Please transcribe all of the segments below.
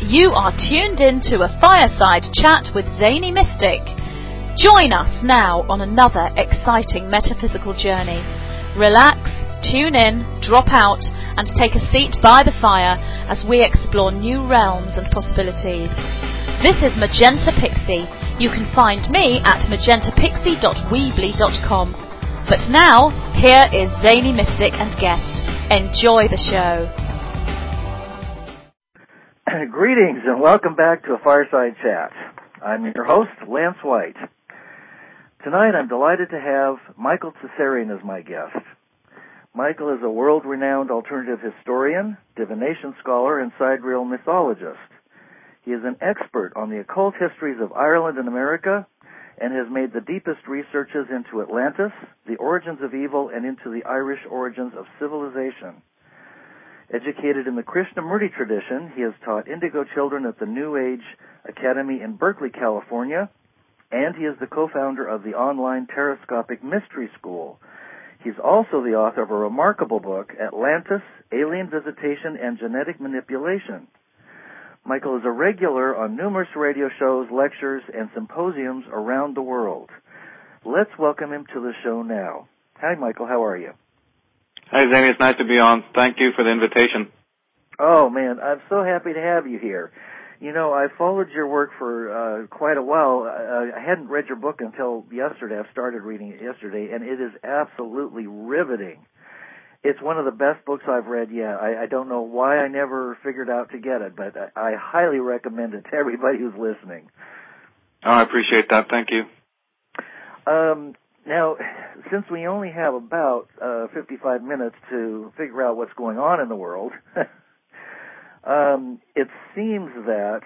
You are tuned in to a fireside chat with Zany Mystic. Join us now on another exciting metaphysical journey. Relax, tune in, drop out, and take a seat by the fire as we explore new realms and possibilities. This is Magenta Pixie. You can find me at magentapixie.weebly.com. But now, here is Zany Mystic and guest. Enjoy the show. Greetings and welcome back to a Fireside Chat. I'm your host, Lance White. Tonight I'm delighted to have Michael Tsarian as my guest. Michael is a world-renowned alternative historian, divination scholar, and sidereal mythologist. He is an expert on the occult histories of Ireland and America and has made the deepest researches into Atlantis, the origins of evil, and into the Irish origins of civilization. Educated in the Krishnamurti tradition, he has taught indigo children at the New Age Academy in Berkeley, California, and he is the co-founder of the online Terrascopic Mystery School. He's also the author of a remarkable book, Atlantis, Alien Visitation and Genetic Manipulation. Michael is a regular on numerous radio shows, lectures, and symposiums around the world. Let's welcome him to the show now. Hi, Michael. How are you? Hi, Zany. It's nice to be on. Thank you for the invitation. Oh, man, I'm so happy to have you here. You know, I followed your work for quite a while. I hadn't read your book until yesterday. I've started reading it yesterday, and it is absolutely riveting. It's one of the best books I've read yet. I don't know why I never figured out to get it, but I highly recommend it to everybody who's listening. Oh, I appreciate that. Thank you. Now, since we only have about 55 minutes to figure out what's going on in the world, it seems that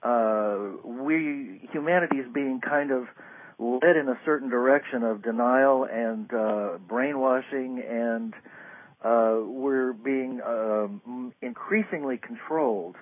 humanity is being kind of led in a certain direction of denial and brainwashing, and we're being increasingly controlled.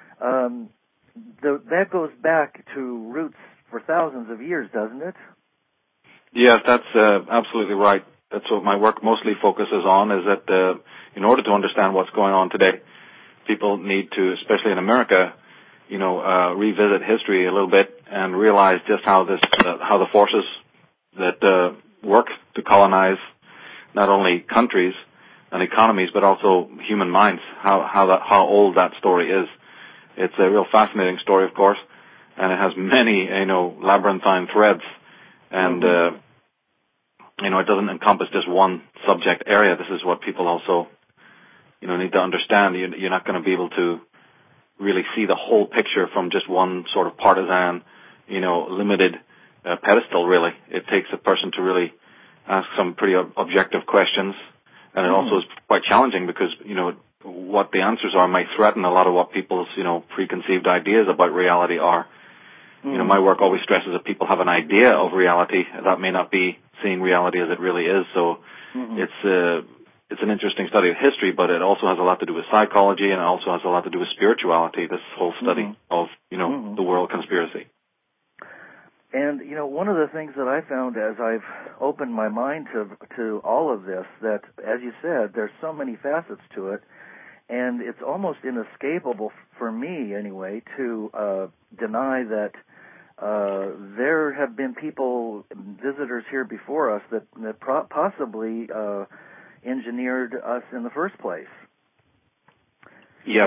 That goes back to roots for thousands of years, doesn't it? Yes, that's absolutely right. That's what my work mostly focuses on, is that in order to understand what's going on today, people need to, especially in America, revisit history a little bit and realize just how the forces that work to colonize not only countries and economies, but also human minds, how old that story is. It's a real fascinating story, of course, and it has many, labyrinthine threads. And, it doesn't encompass just one subject area. This is what people also, need to understand. You're not going to be able to really see the whole picture from just one sort of partisan, limited pedestal, really. It takes a person to really ask some pretty objective questions. And it also is quite challenging because, what the answers are might threaten a lot of what people's, preconceived ideas about reality are. My work always stresses that people have an idea of reality that may not be seeing reality as it really is. So it's an interesting study of history, but it also has a lot to do with psychology, and it also has a lot to do with spirituality, this whole study of, the world conspiracy. And, one of the things that I found as I've opened my mind to all of this, that, as you said, there's so many facets to it, and it's almost inescapable for me, anyway, to deny that there have been visitors here before us that possibly engineered us in the first place. Yes,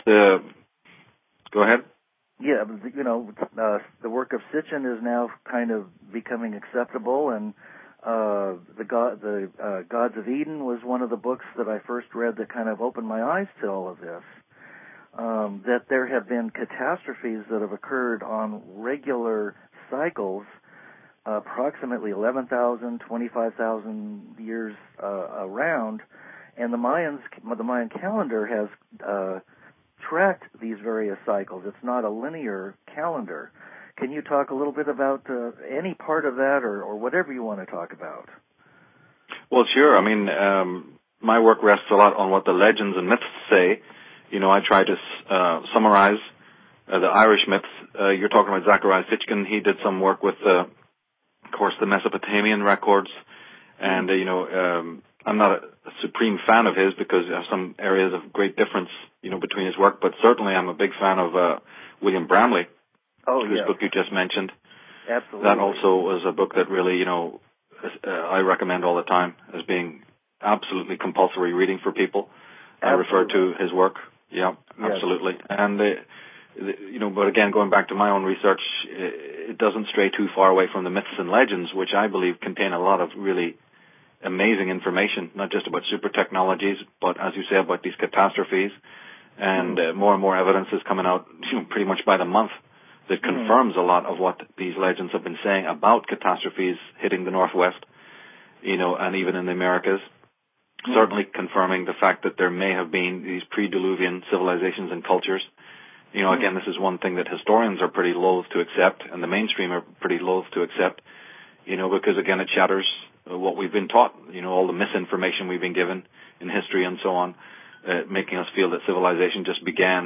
go ahead. Yeah, the work of Sitchin is now kind of becoming acceptable, and the Gods of Eden was one of the books that I first read that kind of opened my eyes to all of this. That there have been catastrophes that have occurred on regular cycles, approximately 11,000, 25,000 years around, and the Mayan calendar has tracked these various cycles. It's not a linear calendar. Can you talk a little bit about any part of that, or whatever you want to talk about? Well, sure. I mean, my work rests a lot on what the legends and myths say. I try to summarize the Irish myths. You're talking about Zecharia Sitchin. He did some work with, of course, the Mesopotamian records, and I'm not a supreme fan of his because I have some areas of great difference, between his work. But certainly, I'm a big fan of William Bramley, whose book you just mentioned. Absolutely. That also was a book that really, I recommend all the time as being absolutely compulsory reading for people. Absolutely. I refer to his work. Yeah, yes. Absolutely. And but again, going back to my own research, it doesn't stray too far away from the myths and legends, which I believe contain a lot of really amazing information, not just about super technologies, but as you say, about these catastrophes. And more and more evidence is coming out, pretty much by the month, that confirms a lot of what these legends have been saying about catastrophes hitting the Northwest, and even in the Americas. Certainly confirming the fact that there may have been these pre-Diluvian civilizations and cultures. Again, this is one thing that historians are pretty loath to accept, and the mainstream are pretty loath to accept, because again, it shatters what we've been taught, all the misinformation we've been given in history and so on, making us feel that civilization just began,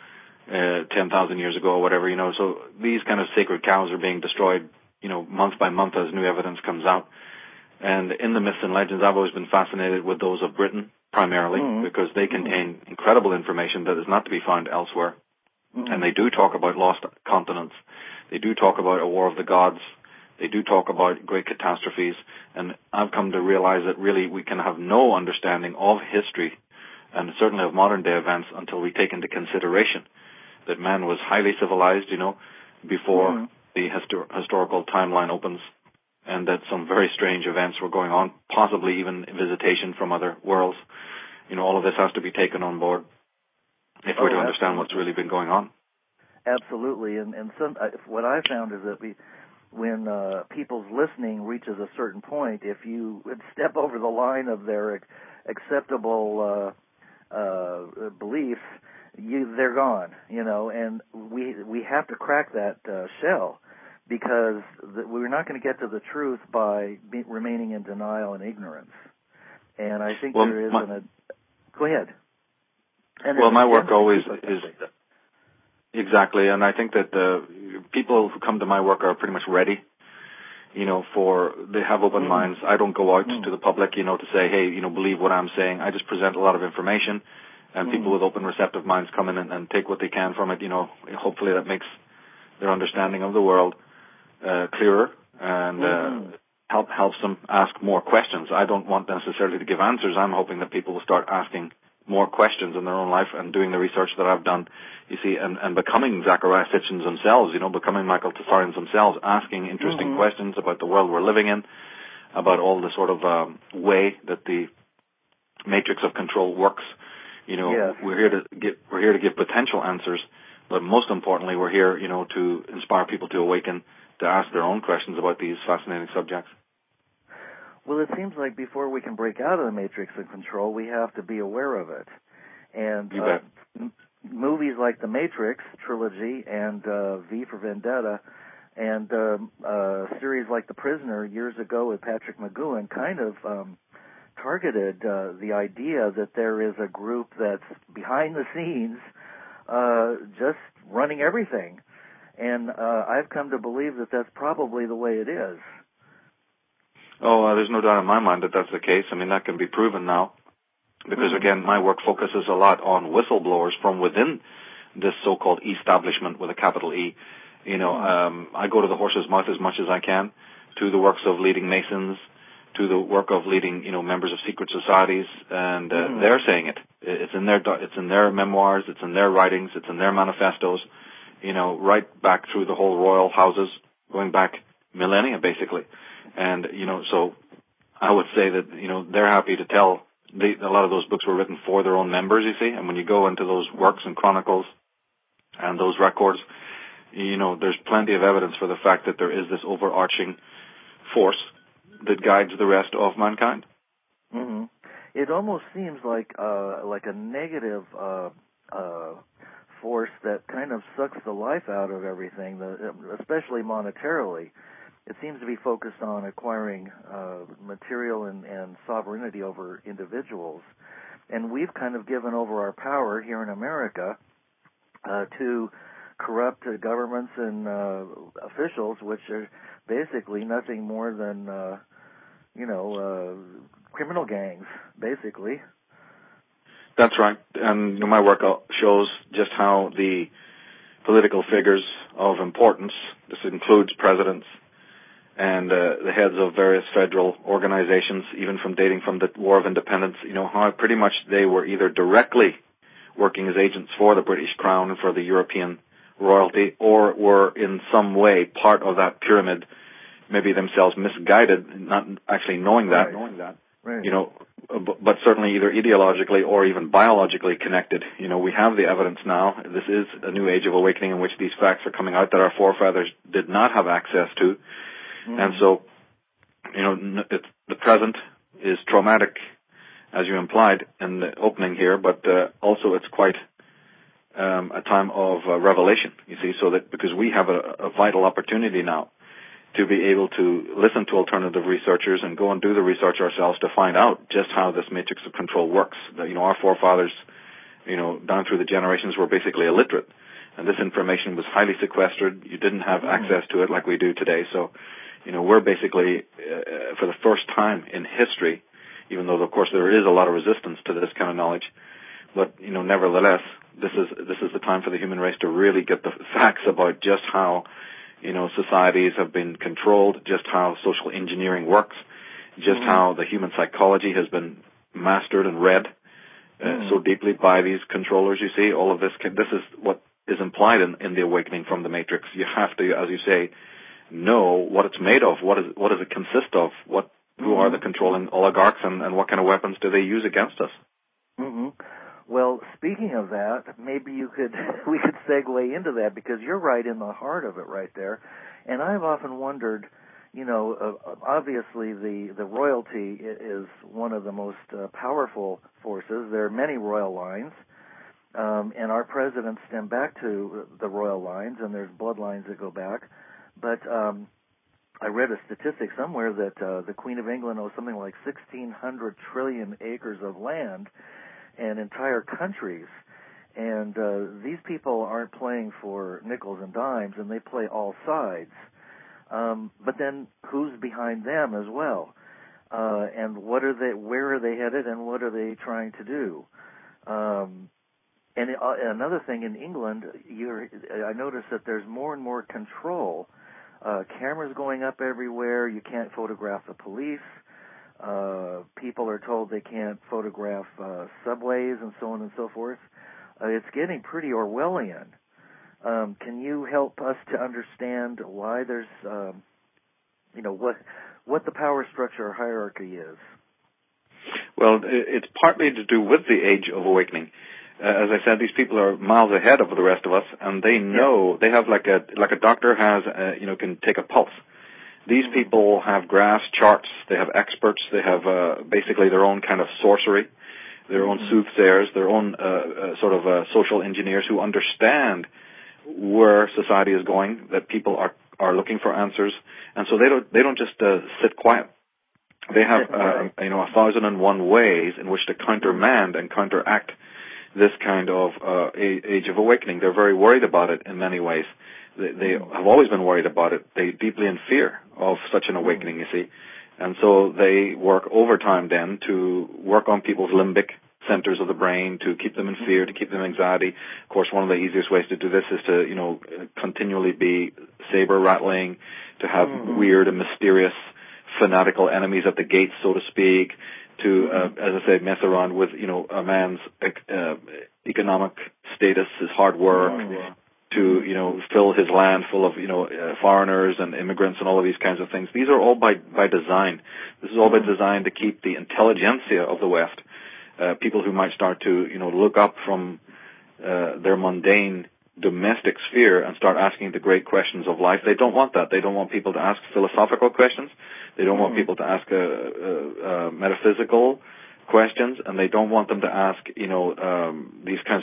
10,000 years ago or whatever, So these kind of sacred cows are being destroyed, month by month as new evidence comes out. And in the myths and legends, I've always been fascinated with those of Britain, primarily, because they contain incredible information that is not to be found elsewhere. And they do talk about lost continents. They do talk about a war of the gods. They do talk about great catastrophes. And I've come to realize that really we can have no understanding of history, and certainly of modern-day events, until we take into consideration that man was highly civilized, before the historical timeline opens, and that some very strange events were going on, possibly even visitation from other worlds. All of this has to be taken on board if we're to understand what's really been going on. Absolutely, and what I found is that when people's listening reaches a certain point, if you step over the line of their acceptable beliefs, they're gone. And we have to crack that shell, because we're not going to get to the truth by remaining in denial and ignorance. And I think there is go ahead. My work always is exactly, and I think that people who come to my work are pretty much ready. They have open minds. I don't go out to the public, to say, hey, believe what I'm saying. I just present a lot of information, and people with open, receptive minds come in and take what they can from it. Hopefully that makes their understanding of the world clearer, and helps them ask more questions. I don't want necessarily to give answers. I'm hoping that people will start asking more questions in their own life and doing the research that I've done, and becoming Zecharia Sitchins themselves, becoming Michael Tsarians themselves, asking interesting questions about the world we're living in, about all the sort of way that the matrix of control works. We're here to give potential answers, but most importantly, we're here, to inspire people to awaken, to ask their own questions about these fascinating subjects. Well, it seems like before we can break out of the matrix of control, we have to be aware of it. And movies like The Matrix trilogy and V for Vendetta, and series like The Prisoner years ago with Patrick McGoohan kind of targeted the idea that there is a group that's behind the scenes just running everything. And I've come to believe that that's probably the way it is. Oh, there's no doubt in my mind that that's the case. I mean, that can be proven now. Because, again, my work focuses a lot on whistleblowers from within this so-called establishment with a capital E. I go to the horse's mouth as much as I can, to the works of leading Masons, to the work of leading, members of secret societies, and they're saying it. It's in their memoirs, it's in their writings, it's in their manifestos, right back through the whole royal houses, going back millennia, basically. And, so I would say that, they're happy to tell. A lot of those books were written for their own members, you see. And when you go into those works and chronicles and those records, there's plenty of evidence for the fact that there is this overarching force that guides the rest of mankind. Mm-hmm. It almost seems like a negative force that kind of sucks the life out of everything, especially monetarily. It seems to be focused on acquiring material and sovereignty over individuals. And we've kind of given over our power here in America to corrupt governments and officials, which are basically nothing more than, criminal gangs, basically. That's right. And my work shows just how the political figures of importance, this includes presidents and the heads of various federal organizations, even dating from the War of Independence, how pretty much they were either directly working as agents for the British Crown and for the European royalty, or were in some way part of that pyramid, maybe themselves misguided, not actually knowing that. Right. But certainly either ideologically or even biologically connected. We have the evidence now. This is a new age of awakening in which these facts are coming out that our forefathers did not have access to. Mm-hmm. And so, the present is traumatic, as you implied in the opening here, but also it's quite a time of revelation, you see, so that because we have a vital opportunity now to be able to listen to alternative researchers and go and do the research ourselves to find out just how this matrix of control works. Our forefathers, down through the generations were basically illiterate, and this information was highly sequestered. You didn't have access to it like we do today. So, we're basically, for the first time in history, even though, of course, there is a lot of resistance to this kind of knowledge, but, nevertheless, this is the time for the human race to really get the facts about just how societies have been controlled, just how social engineering works, just how the human psychology has been mastered and read so deeply by these controllers. You see, all of this is what is implied in the awakening from the matrix. You have to, as you say, know what it's made of, what does it consist of, who are the controlling oligarchs, and what kind of weapons do they use against us. Mm-hmm. Well, speaking of that, maybe we could segue into that, because you're right in the heart of it right there. And I've often wondered, obviously the royalty is one of the most powerful forces. There are many royal lines, and our presidents stem back to the royal lines, and there's bloodlines that go back. But I read a statistic somewhere that the Queen of England owes something like 1,600 trillion acres of land and entire countries, and these people aren't playing for nickels and dimes, and they play all sides. But then, who's behind them as well? And where are they headed, and what are they trying to do? And another thing, in England, I noticed that there's more and more control. Cameras going up everywhere. You can't photograph the police. People are told they can't photograph subways and so on and so forth. It's getting pretty Orwellian. Can you help us to understand why there's, what the power structure or hierarchy is? Well, it's partly to do with the age of awakening. As I said, these people are miles ahead of the rest of us, and they know, they have like a doctor has, can take a pulse. These people have graphs, charts, they have experts, they have basically their own kind of sorcery, their own soothsayers, their own social engineers who understand where society is going, that people are looking for answers, and so they don't just sit quiet. They have 1,001 ways in which to countermand and counteract this kind of age of awakening. They're very worried about it in many ways. They have always been worried about it. They're deeply in fear of such an awakening, you see. And so they work overtime then to work on people's limbic centers of the brain, to keep them in fear, to keep them in anxiety. Of course, one of the easiest ways to do this is to, continually be saber rattling, to have weird and mysterious fanatical enemies at the gates, so to speak, to, as I say, mess around with, a man's economic status, his hard work, to, fill his land full of, foreigners and immigrants and all of these kinds of things. These are all by design. This is all by design to keep the intelligentsia of the West, people who might start to, look up from their mundane domestic sphere and start asking the great questions of life. They don't want that. They don't want people to ask philosophical questions. They don't want people to ask metaphysical questions, and they don't want them to ask, these kinds of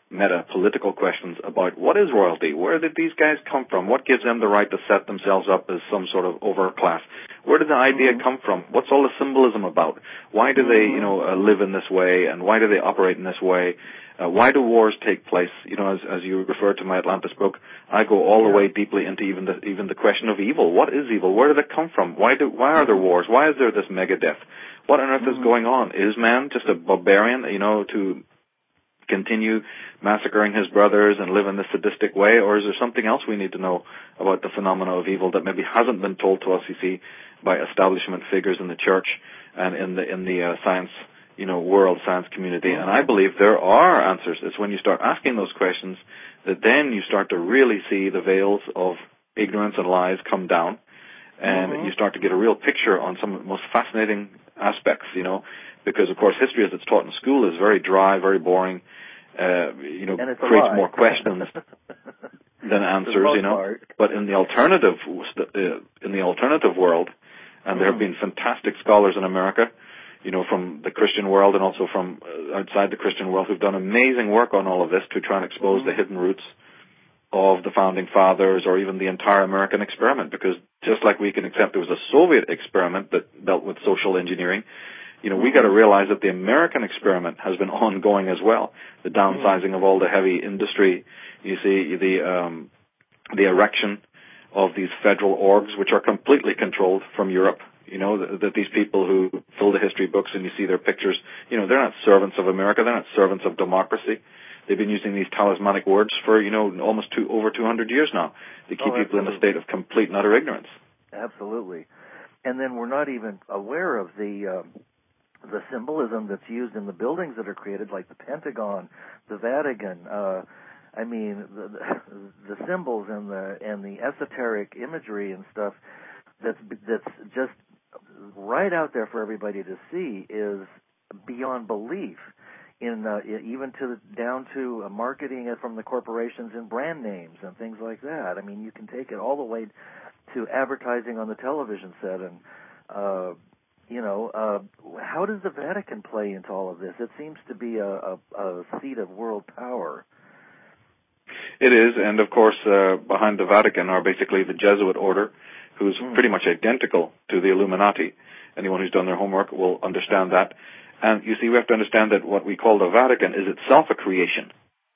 meta-political questions about what is royalty? Where did these guys come from? What gives them the right to set themselves up as some sort of overclass? Where did the idea come from? What's all the symbolism about? Why do they, live in this way, and why do they operate in this way? Why do wars take place? As you referred to my Atlantis book, I go all the way deeply into even the question of evil. What is evil? Where did it come from? Why are there wars? Why is there this mega death? What on earth is going on? Is man just a barbarian, to continue massacring his brothers and live in this sadistic way, or is there something else we need to know about the phenomena of evil that maybe hasn't been told to us, you see, by establishment figures in the church and in the science, world, science community? And I believe there are answers. It's when you start asking those questions that then you start to really see the veils of ignorance and lies come down, and you start to get a real picture on some of the most fascinating aspects, because, of course, history as it's taught in school is very dry, very boring, creates more questions than answers, But in the alternative world, and there have been fantastic scholars in America, from the Christian world and also from outside the Christian world, who've done amazing work on all of this to try and expose the hidden roots of the founding fathers, or even the entire American experiment. Because just like we can accept there was a Soviet experiment that dealt with social engineering, we got to realize that the American experiment has been ongoing as well. The downsizing of all the heavy industry, you see, the erection of these federal orgs, which are completely controlled from Europe. That these people who fill the history books and you see their pictures, they're not servants of America. They're not servants of democracy. They've been using these talismanic words for, almost over 200 years now to keep people in a state of complete and utter ignorance. Absolutely. And then we're not even aware of the symbolism that's used in the buildings that are created, like the Pentagon, the Vatican. The symbols and the esoteric imagery and stuff that's just right out there for everybody to see is beyond belief. Even down to marketing it from the corporations and brand names and things like that. I mean, you can take it all the way to advertising on the television set. And how does the Vatican play into all of this? It seems to be a seat of world power. It is, and of course, behind the Vatican are basically the Jesuit order, who's pretty much identical to the Illuminati. Anyone who's done their homework will understand that. And you see, we have to understand that what we call the Vatican is itself a creation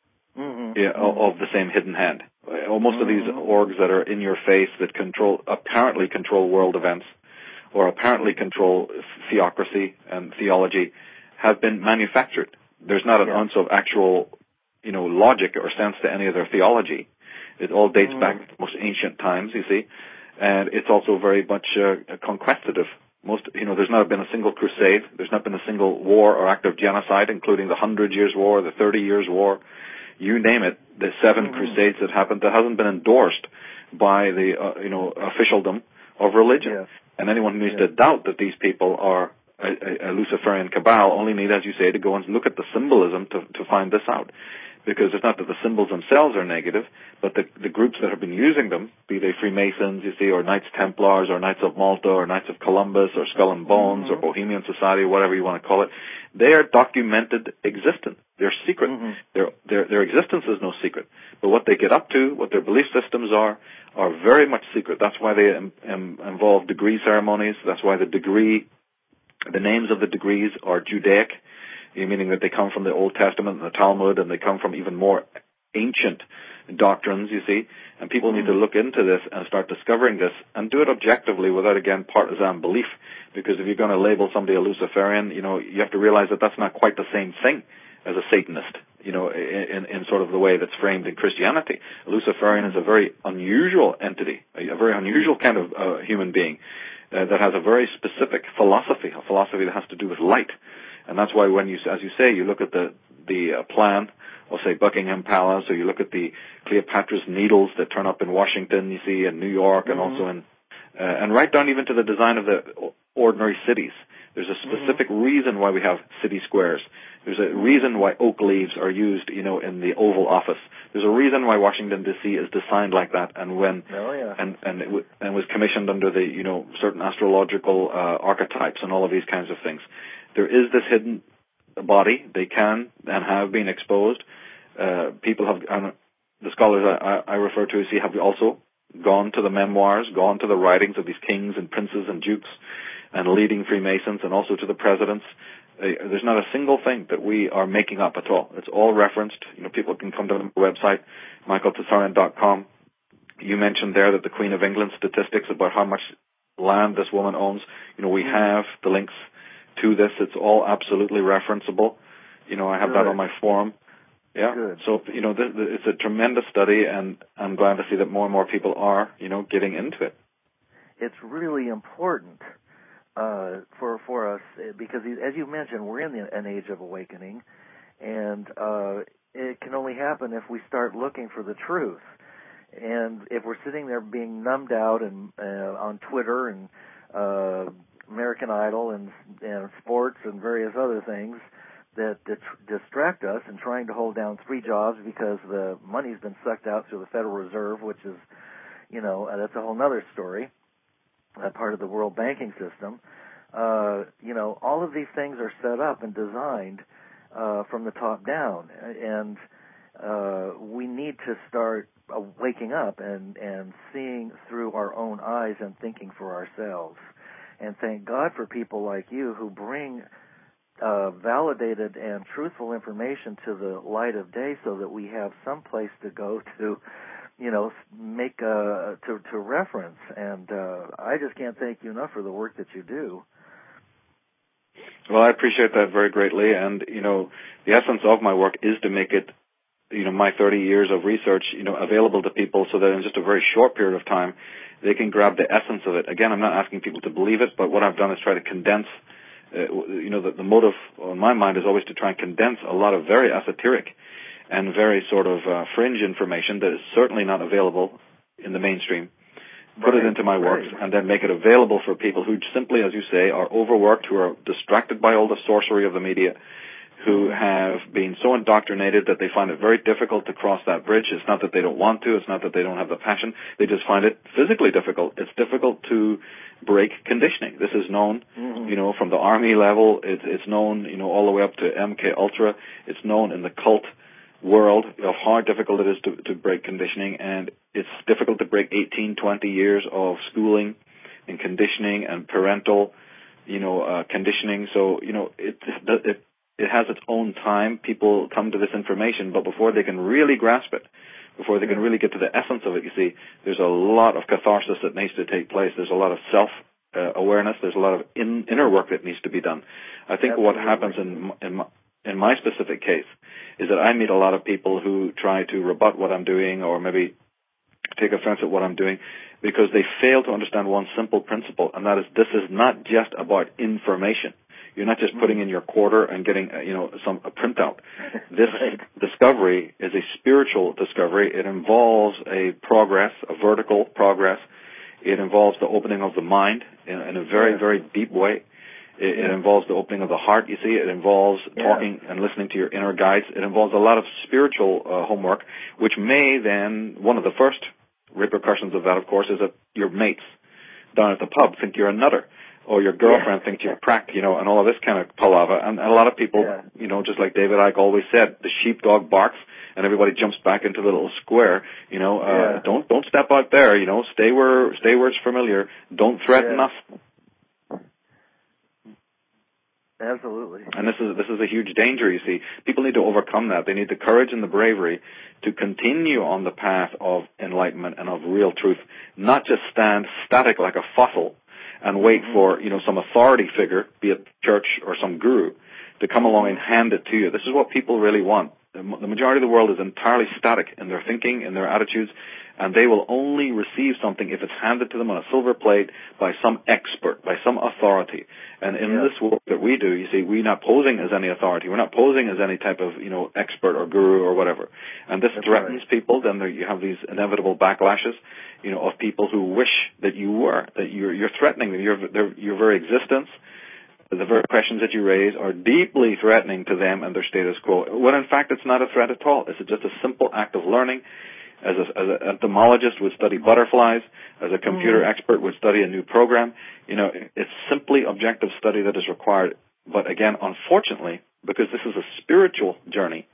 of the same hidden hand. Most of these orgs that are in your face that apparently control world events, or apparently control theocracy and theology, have been manufactured. There's not an ounce of actual, logic or sense to any of their theology. It all dates back to the most ancient times, you see, and it's also very much conquestative. There's not been a single crusade. There's not been a single war or act of genocide, including the 100 Years' War, the 30 Years' War, you name it. The 7 crusades that happened that hasn't been endorsed by the officialdom of religion. Yes. And anyone who needs to doubt that these people are a Luciferian cabal only need, as you say, to go and look at the symbolism to find this out. Because it's not that the symbols themselves are negative, but the groups that have been using them, be they Freemasons, you see, or Knights Templars, or Knights of Malta, or Knights of Columbus, or Skull and Bones, or Bohemian Society, whatever you want to call it, they are documented existent. They're secret. Their existence is no secret. But what they get up to, what their belief systems are very much secret. That's why they involve degree ceremonies. That's why the names of the degrees are Judaic, meaning that they come from the Old Testament and the Talmud, and they come from even more ancient doctrines, you see. And people need to look into this and start discovering this and do it objectively without, again, partisan belief. Because if you're going to label somebody a Luciferian, you have to realize that that's not quite the same thing as a Satanist, in sort of the way that's framed in Christianity. A Luciferian is a very unusual entity, a very unusual kind of human being that has a very specific philosophy, a philosophy that has to do with light. And that's why when as you say, you look at the plan of, say, Buckingham Palace, or you look at the Cleopatra's Needles that turn up in Washington, you see, in New York, and also and right down even to the design of the ordinary cities. There's a specific reason why we have city squares. There's a reason why oak leaves are used, in the Oval Office. There's a reason why Washington D.C. is designed like that, and it was commissioned under the certain astrological archetypes and all of these kinds of things. There is this hidden body. They can and have been exposed, People have, and the scholars I refer to, have also gone to the memoirs, gone to the writings of these kings and princes and dukes and leading Freemasons, and also to the presidents. There's not a single thing that we are making up at all. It's all referenced. People can come to the website, michaeltsasarian.com. You mentioned there that the Queen of England statistics about how much land this woman owns. We have the links to this. It's all absolutely referenceable. I have that on my forum. Yeah. Good. So, it's a tremendous study, and I'm glad to see that more and more people are, getting into it. It's really important for us because, as you mentioned, we're in an age of awakening, and it can only happen if we start looking for the truth. And if we're sitting there being numbed out and on Twitter and American Idol and sports and various other things that distract us, and trying to hold down 3 jobs because the money's been sucked out through the Federal Reserve, which is, that's a whole other story, part of the world banking system. All of these things are set up and designed from the top down, and we need to start waking up and seeing through our own eyes and thinking for ourselves. And thank God for people like you who bring validated and truthful information to the light of day, so that we have some place to go to, make to reference. And I just can't thank you enough for the work that you do. Well, I appreciate that very greatly, and the essence of my work is to make it, my 30 years of research, available to people, so that in just a very short period of time they can grab the essence of it. Again, I'm not asking people to believe it, but what I've done is try to condense. The motive on my mind is always to try and condense a lot of very esoteric and very sort of fringe information that is certainly not available in the mainstream. Put it into my works, and then make it available for people who simply, as you say, are overworked, who are distracted by all the sorcery of the media, who have been so indoctrinated that they find it very difficult to cross that bridge. It's not that they don't want to. It's not that they don't have the passion. They just find it physically difficult. It's difficult to break conditioning. This is known, from the Army level. It's known, all the way up to MK Ultra. It's known in the cult world of how difficult it is to break conditioning, and it's difficult to break 18, 20 years of schooling and conditioning and parental, conditioning. So, it has its own time. People come to this information, but before they can really grasp it, before they can really get to the essence of it, you see, there's a lot of catharsis that needs to take place. There's a lot of self-awareness. There's a lot of inner work that needs to be done. I think what happens in my specific case is that I meet a lot of people who try to rebut what I'm doing, or maybe take offense at what I'm doing, because they fail to understand one simple principle, and that is, this is not just about information. You're not just putting in your quarter and getting, a printout. This discovery is a spiritual discovery. It involves a progress, a vertical progress. It involves the opening of the mind in a very, very deep way. It involves the opening of the heart, you see. It involves talking and listening to your inner guides. It involves a lot of spiritual homework, which may then, one of the first repercussions of that, of course, is that your mates down at the pub think you're a nutter, or your girlfriend thinks you're cracked, and all of this kind of palaver. And a lot of people, just like David Icke always said, the sheepdog barks and everybody jumps back into the little square. Don't step out there. Stay where it's familiar. Don't threaten us. Absolutely. And this is a huge danger, you see. People need to overcome that. They need the courage and the bravery to continue on the path of enlightenment and of real truth, not just stand static like a fossil and wait for, some authority figure, be it church or some guru, to come along and hand it to you. This is what people really want. The majority of the world is entirely static in their thinking, in their attitudes, and they will only receive something if it's handed to them on a silver plate by some expert, by some authority. And in this work that we do, you see, we're not posing as any authority. We're not posing as any type of, expert or guru or whatever. And this threatens people. Then you have these inevitable backlashes, of people who wish that you were, that you're threatening them. Your very existence, the very questions that you raise are deeply threatening to them and their status quo, when in fact it's not a threat at all. It's just a simple act of learning. As an entomologist would study butterflies, as a computer expert would study a new program, it's simply objective study that is required. But again, unfortunately, because this is a spiritual journey,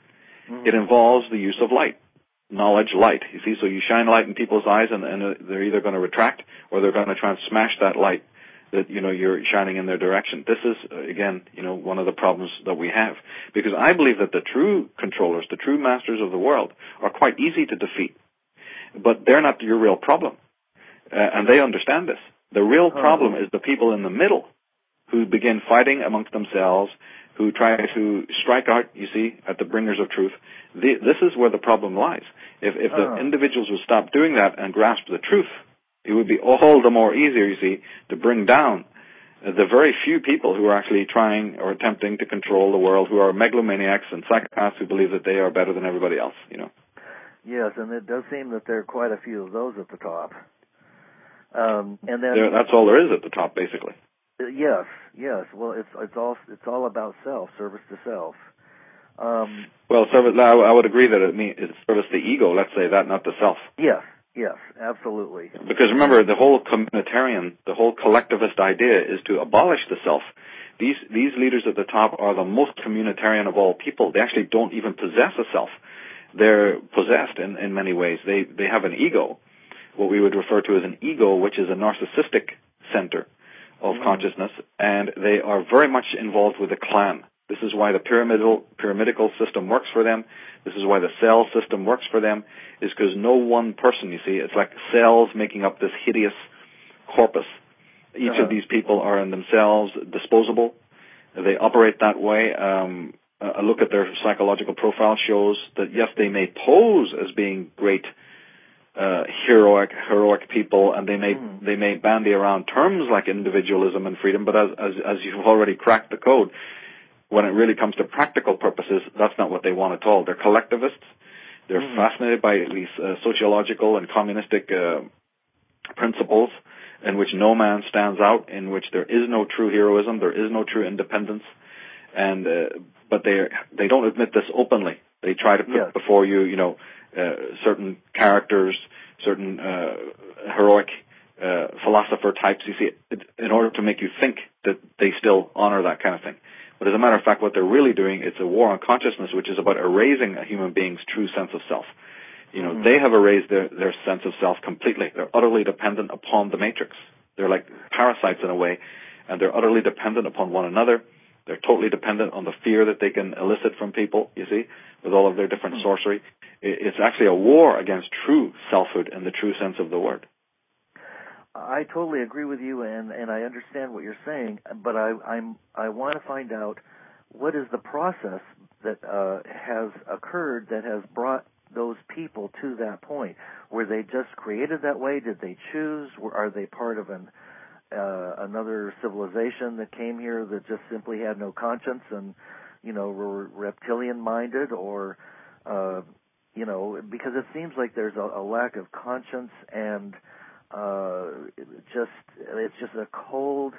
It involves the use of light, knowledge, light. You see, so you shine light in people's eyes, and they're either going to retract or they're going to try and smash that light that, you're shining in their direction. This is, again, one of the problems that we have. Because I believe that the true controllers, the true masters of the world, are quite easy to defeat. But they're not your real problem. And they understand this. The real problem is the people in the middle who begin fighting amongst themselves, who try to strike out, you see, at the bringers of truth. This is where the problem lies. If the individuals would stop doing that and grasp the truth, it would be all the more easier, you see, to bring down the very few people who are actually trying or attempting to control the world, who are megalomaniacs and psychopaths who believe that they are better than everybody else, Yes, and it does seem that there are quite a few of those at the top. And then that's all there is at the top, basically. Yes. Well, it's all about self, service to self. Well, service. I would agree that it's service to ego. Let's say that, not the self. Yes, absolutely. Because remember, the whole communitarian, the whole collectivist idea is to abolish the self. These leaders at the top are the most communitarian of all people. They actually don't even possess a self. They're possessed in many ways. They have an ego, what we would refer to as an ego, which is a narcissistic center of consciousness, and they are very much involved with the clan. This is why the pyramidal system works for them. This is why the cell system works for them, is because no one person, you see, it's like cells making up this hideous corpus. Each of these people are in themselves disposable. They operate that way. A look at their psychological profile shows that, yes, they may pose as being great heroic people, and they may bandy around terms like individualism and freedom, but as you've already cracked the code, when it really comes to practical purposes, that's not what they want at all. They're collectivists. They're fascinated by these sociological and communistic principles in which no man stands out, in which there is no true heroism, there is no true independence, and but they don't admit this openly. They try to put before you, certain characters, certain heroic philosopher types, you see, in order to make you think that they still honor that kind of thing. But as a matter of fact, what they're really doing, it's a war on consciousness, which is about erasing a human being's true sense of self. They have erased their sense of self completely. They're utterly dependent upon the matrix. They're like parasites in a way, and they're utterly dependent upon one another. They're totally dependent on the fear that they can elicit from people, you see, with all of their different sorcery. It's actually a war against true selfhood in the true sense of the word. I totally agree with you, and I understand what you're saying, but I want to find out what is the process that has occurred that has brought those people to that point. Were they just created that way? Did they choose? Are they part of another civilization that came here that just simply had no conscience and, were reptilian-minded, or, because it seems like there's a lack of conscience and it's just a cold,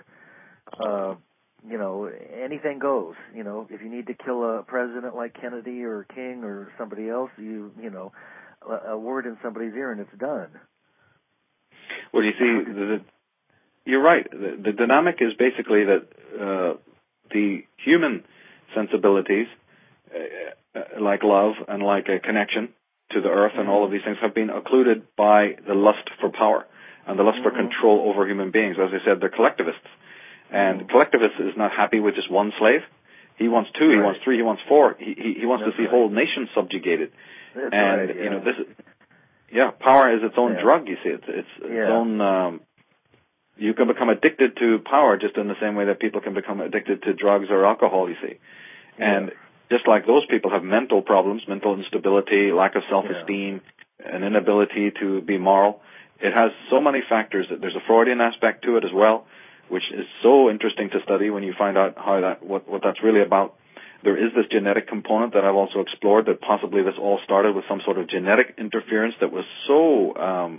anything goes. If you need to kill a president like Kennedy or King or somebody else, a word in somebody's ear and it's done. Well, you see, you're right. The dynamic is basically that the human sensibilities, like love and like a connection to the earth and all of these things, have been occluded by the lust for power and the lust for control over human beings. As I said, they're collectivists. And collectivist is not happy with just one slave. He wants two, he wants three, he wants four. He wants to see whole nations subjugated. That's and, right, this is, power is its own drug, you see. It's its own, you can become addicted to power just in the same way that people can become addicted to drugs or alcohol, you see. And just like those people have mental problems, mental instability, lack of self-esteem, an inability to be moral, it has so many factors. There's a Freudian aspect to it as well, which is so interesting to study when you find out what that's really about. There is this genetic component that I've also explored, that possibly this all started with some sort of genetic interference that was so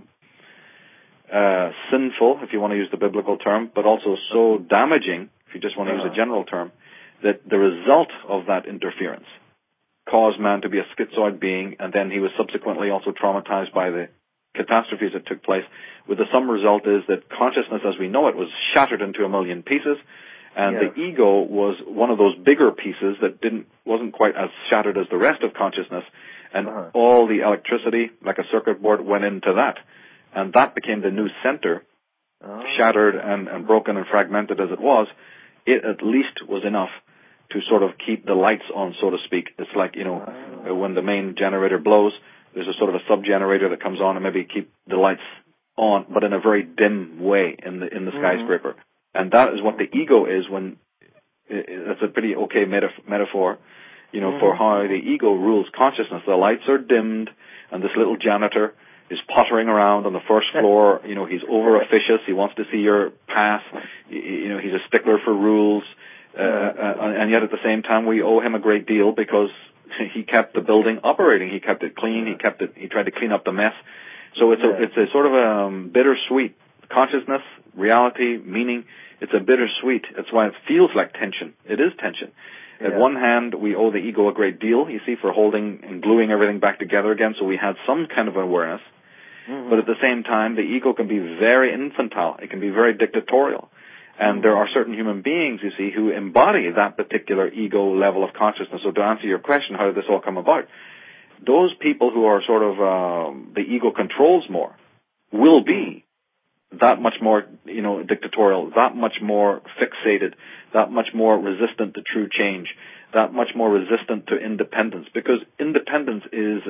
sinful, if you want to use the biblical term, but also so damaging, if you just want to use a general term, that the result of that interference caused man to be a schizoid being, and then he was subsequently also traumatized by the catastrophes that took place, with the sum result is that consciousness as we know it was shattered into a million pieces, And the ego was one of those bigger pieces that wasn't quite as shattered as the rest of consciousness, and all the electricity, like a circuit board, went into that. And that became the new center, shattered and broken and fragmented as it was. It at least was enough to sort of keep the lights on, so to speak. It's like, when the main generator blows, there's a sort of a sub-generator that comes on and maybe keep the lights on, but in a very dim way in the skyscraper. And that is what the ego is when, that's a pretty okay metaphor, for how the ego rules consciousness. The lights are dimmed, and this little janitor is pottering around on the first floor. He's over-officious. He wants to see your pass. He's a stickler for rules. And yet at the same time, we owe him a great deal because he kept the building operating. He kept it clean. He tried to clean up the mess. So it's a sort of a bittersweet consciousness, reality, meaning. It's a bittersweet. That's why it feels like tension. It is tension. At one hand, we owe the ego a great deal, for holding and gluing everything back together again, so we had some kind of awareness. But at the same time, the ego can be very infantile. It can be very dictatorial. And there are certain human beings, who embody that particular ego level of consciousness. So to answer your question, how did this all come about? Those people who are sort of, the ego controls more, will be that much more, dictatorial, that much more fixated, that much more resistant to true change, that much more resistant to independence, because independence is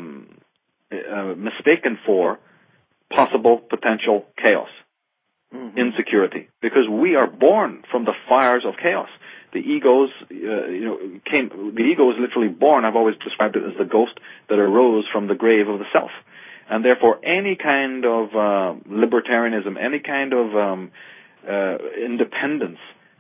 mistaken for possible potential chaos, insecurity, because we are born from the fires of chaos. The egos, the ego is literally born. I've always described it as the ghost that arose from the grave of the self. And therefore, any kind of libertarianism, any kind of independence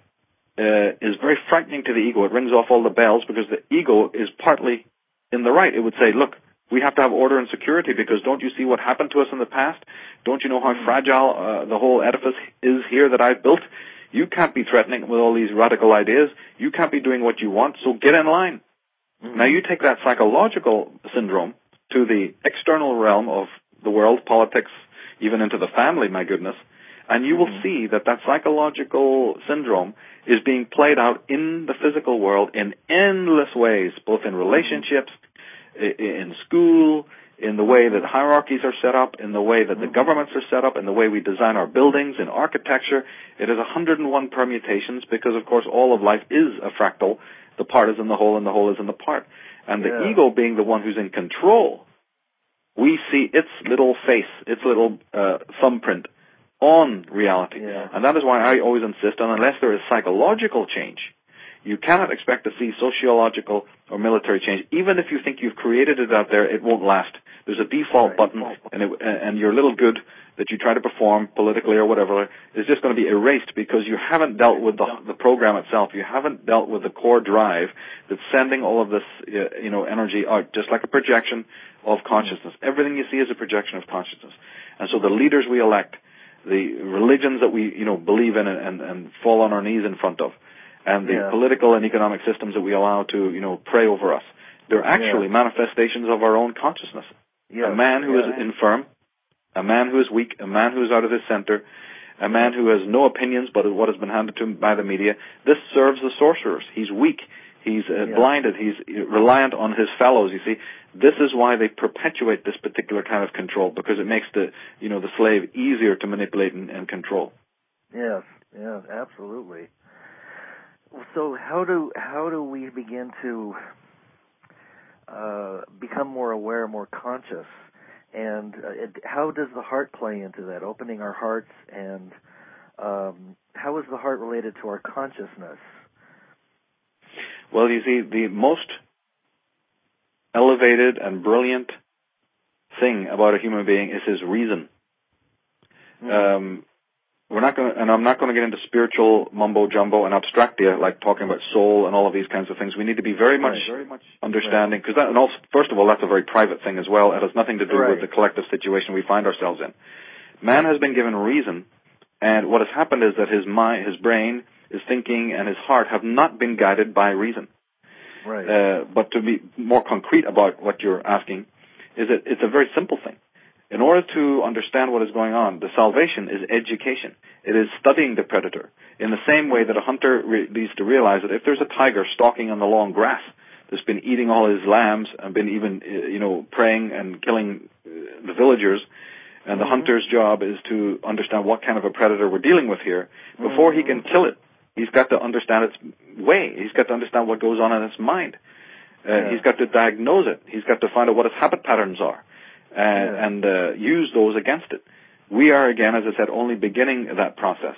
is very frightening to the ego. It rings off all the bells because the ego is partly in the right. It would say, look, we have to have order and security because don't you see what happened to us in the past? Don't you know how fragile the whole edifice is here that I've built? You can't be threatening with all these radical ideas. You can't be doing what you want, so get in line. Now you take that psychological syndrome to the external realm of the world, politics, even into the family, my goodness, and you will see that psychological syndrome is being played out in the physical world in endless ways, both in relationships, in school, in the way that hierarchies are set up, in the way that the governments are set up, in the way we design our buildings, in architecture. It is 101 permutations because, of course, all of life is a fractal. The part is in the whole and the whole is in the part. And the ego being the one who's in control, we see its little face, its little thumbprint on reality. And that is why I always insist on, unless there is psychological change, you cannot expect to see sociological or military change. Even if you think you've created it out there, it won't last. There's a default button, and your little good that you try to perform politically or whatever is just going to be erased because you haven't dealt with the program itself. You haven't dealt with the core drive that's sending all of this, energy out, just like a projection of consciousness. Everything you see is a projection of consciousness. And so the leaders we elect, the religions that we, believe in and fall on our knees in front of, and the political and economic systems that we allow to, pray over us, they're actually manifestations of our own consciousness. A man who is infirm, a man who is weak, a man who is out of his center, a man who has no opinions but what has been handed to him by the media, this serves the sorcerers. He's weak. He's blinded. He's reliant on his fellows, you see. This is why they perpetuate this particular kind of control, because it makes the slave easier to manipulate and control. Yes, absolutely. So how do we begin to become more aware, more conscious, and how does the heart play into that? Opening our hearts, and how is the heart related to our consciousness? Well, you see, the most elevated and brilliant thing about a human being is his reason. I'm not going to get into spiritual mumbo jumbo and abstractia, like talking about soul and all of these kinds of things. We need to be very much understanding, because first of all, that's a very private thing as well. It has nothing to do with the collective situation we find ourselves in. Man has been given reason, and what has happened is that his mind, his brain, his thinking, and his heart have not been guided by reason. But to be more concrete about what you're asking, is that it's a very simple thing. In order to understand what is going on, the salvation is education. It is studying the predator in the same way that a hunter needs to realize that if there's a tiger stalking on the long grass that's been eating all his lambs and been even, preying and killing the villagers, and the hunter's job is to understand what kind of a predator we're dealing with here. Before he can kill it, he's got to understand its way. He's got to understand what goes on in its mind. He's got to diagnose it. He's got to find out what its habit patterns are and use those against it. We are, again, as I said, only beginning that process.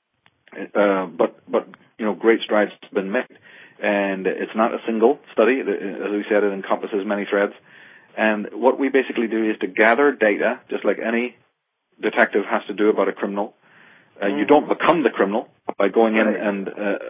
But great strides have been made. And it's not a single study. As we said, it encompasses many threads. And what we basically do is to gather data, just like any detective has to do about a criminal. You don't become the criminal by going in and,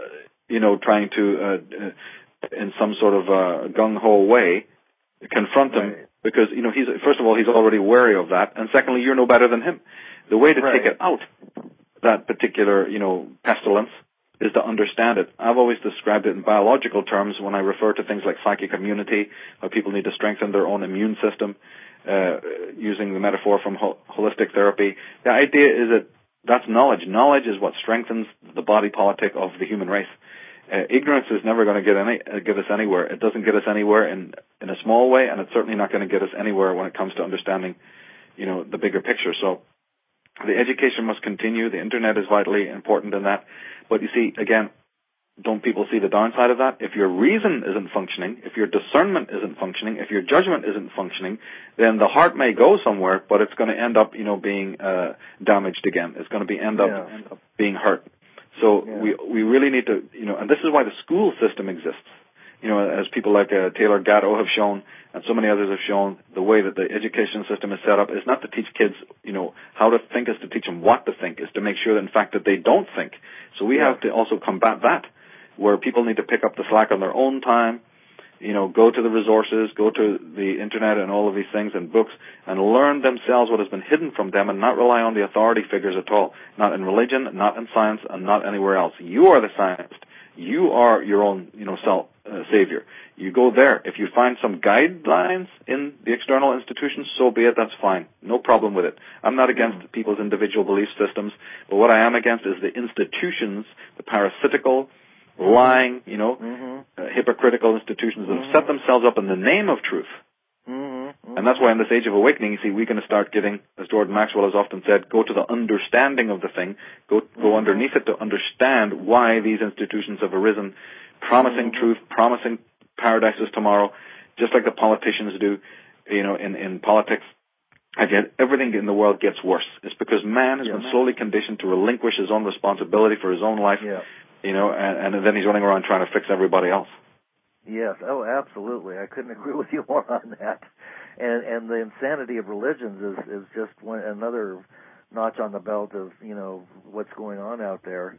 trying to, in some sort of gung-ho way, confront him. Because, first of all, he's already wary of that. And secondly, you're no better than him. The way to take it out, that particular, pestilence, is to understand it. I've always described it in biological terms when I refer to things like psychic immunity, how people need to strengthen their own immune system, using the metaphor from holistic therapy. The idea is that that's knowledge. Knowledge is what strengthens the body politic of the human race. Ignorance is never going to get us anywhere. It doesn't get us anywhere in a small way, and it's certainly not going to get us anywhere when it comes to understanding, the bigger picture. So the education must continue. The Internet is vitally important in that. But you see, again, don't people see the downside of that? If your reason isn't functioning, if your discernment isn't functioning, if your judgment isn't functioning, then the heart may go somewhere, but it's going to end up, being damaged again. It's going to end up being hurt. So we really need to, and this is why the school system exists. As people like Taylor Gatto have shown, and so many others have shown, the way that the education system is set up is not to teach kids, how to think, is to teach them what to think, is to make sure that, in fact, that they don't think. So we have to also combat that, where people need to pick up the slack on their own time, go to the resources, go to the Internet and all of these things and books, and learn themselves what has been hidden from them, and not rely on the authority figures at all, not in religion, not in science, and not anywhere else. You are the scientist. You are your own, savior. You go there. If you find some guidelines in the external institutions, so be it. That's fine. No problem with it. I'm not against people's individual belief systems, but what I am against is the institutions, the parasitical, lying, hypocritical institutions that have set themselves up in the name of truth. And that's why in this age of awakening, you see, we're going to start getting, as Jordan Maxwell has often said, go to the understanding of the thing, go underneath it to understand why these institutions have arisen, promising truth, promising paradises tomorrow, just like the politicians do, in politics. And yet everything in the world gets worse. It's because man has been slowly conditioned to relinquish his own responsibility for his own life, and then he's running around trying to fix everybody else. Yes, absolutely. I couldn't agree with you more on that. And the insanity of religions is just another notch on the belt of, what's going on out there.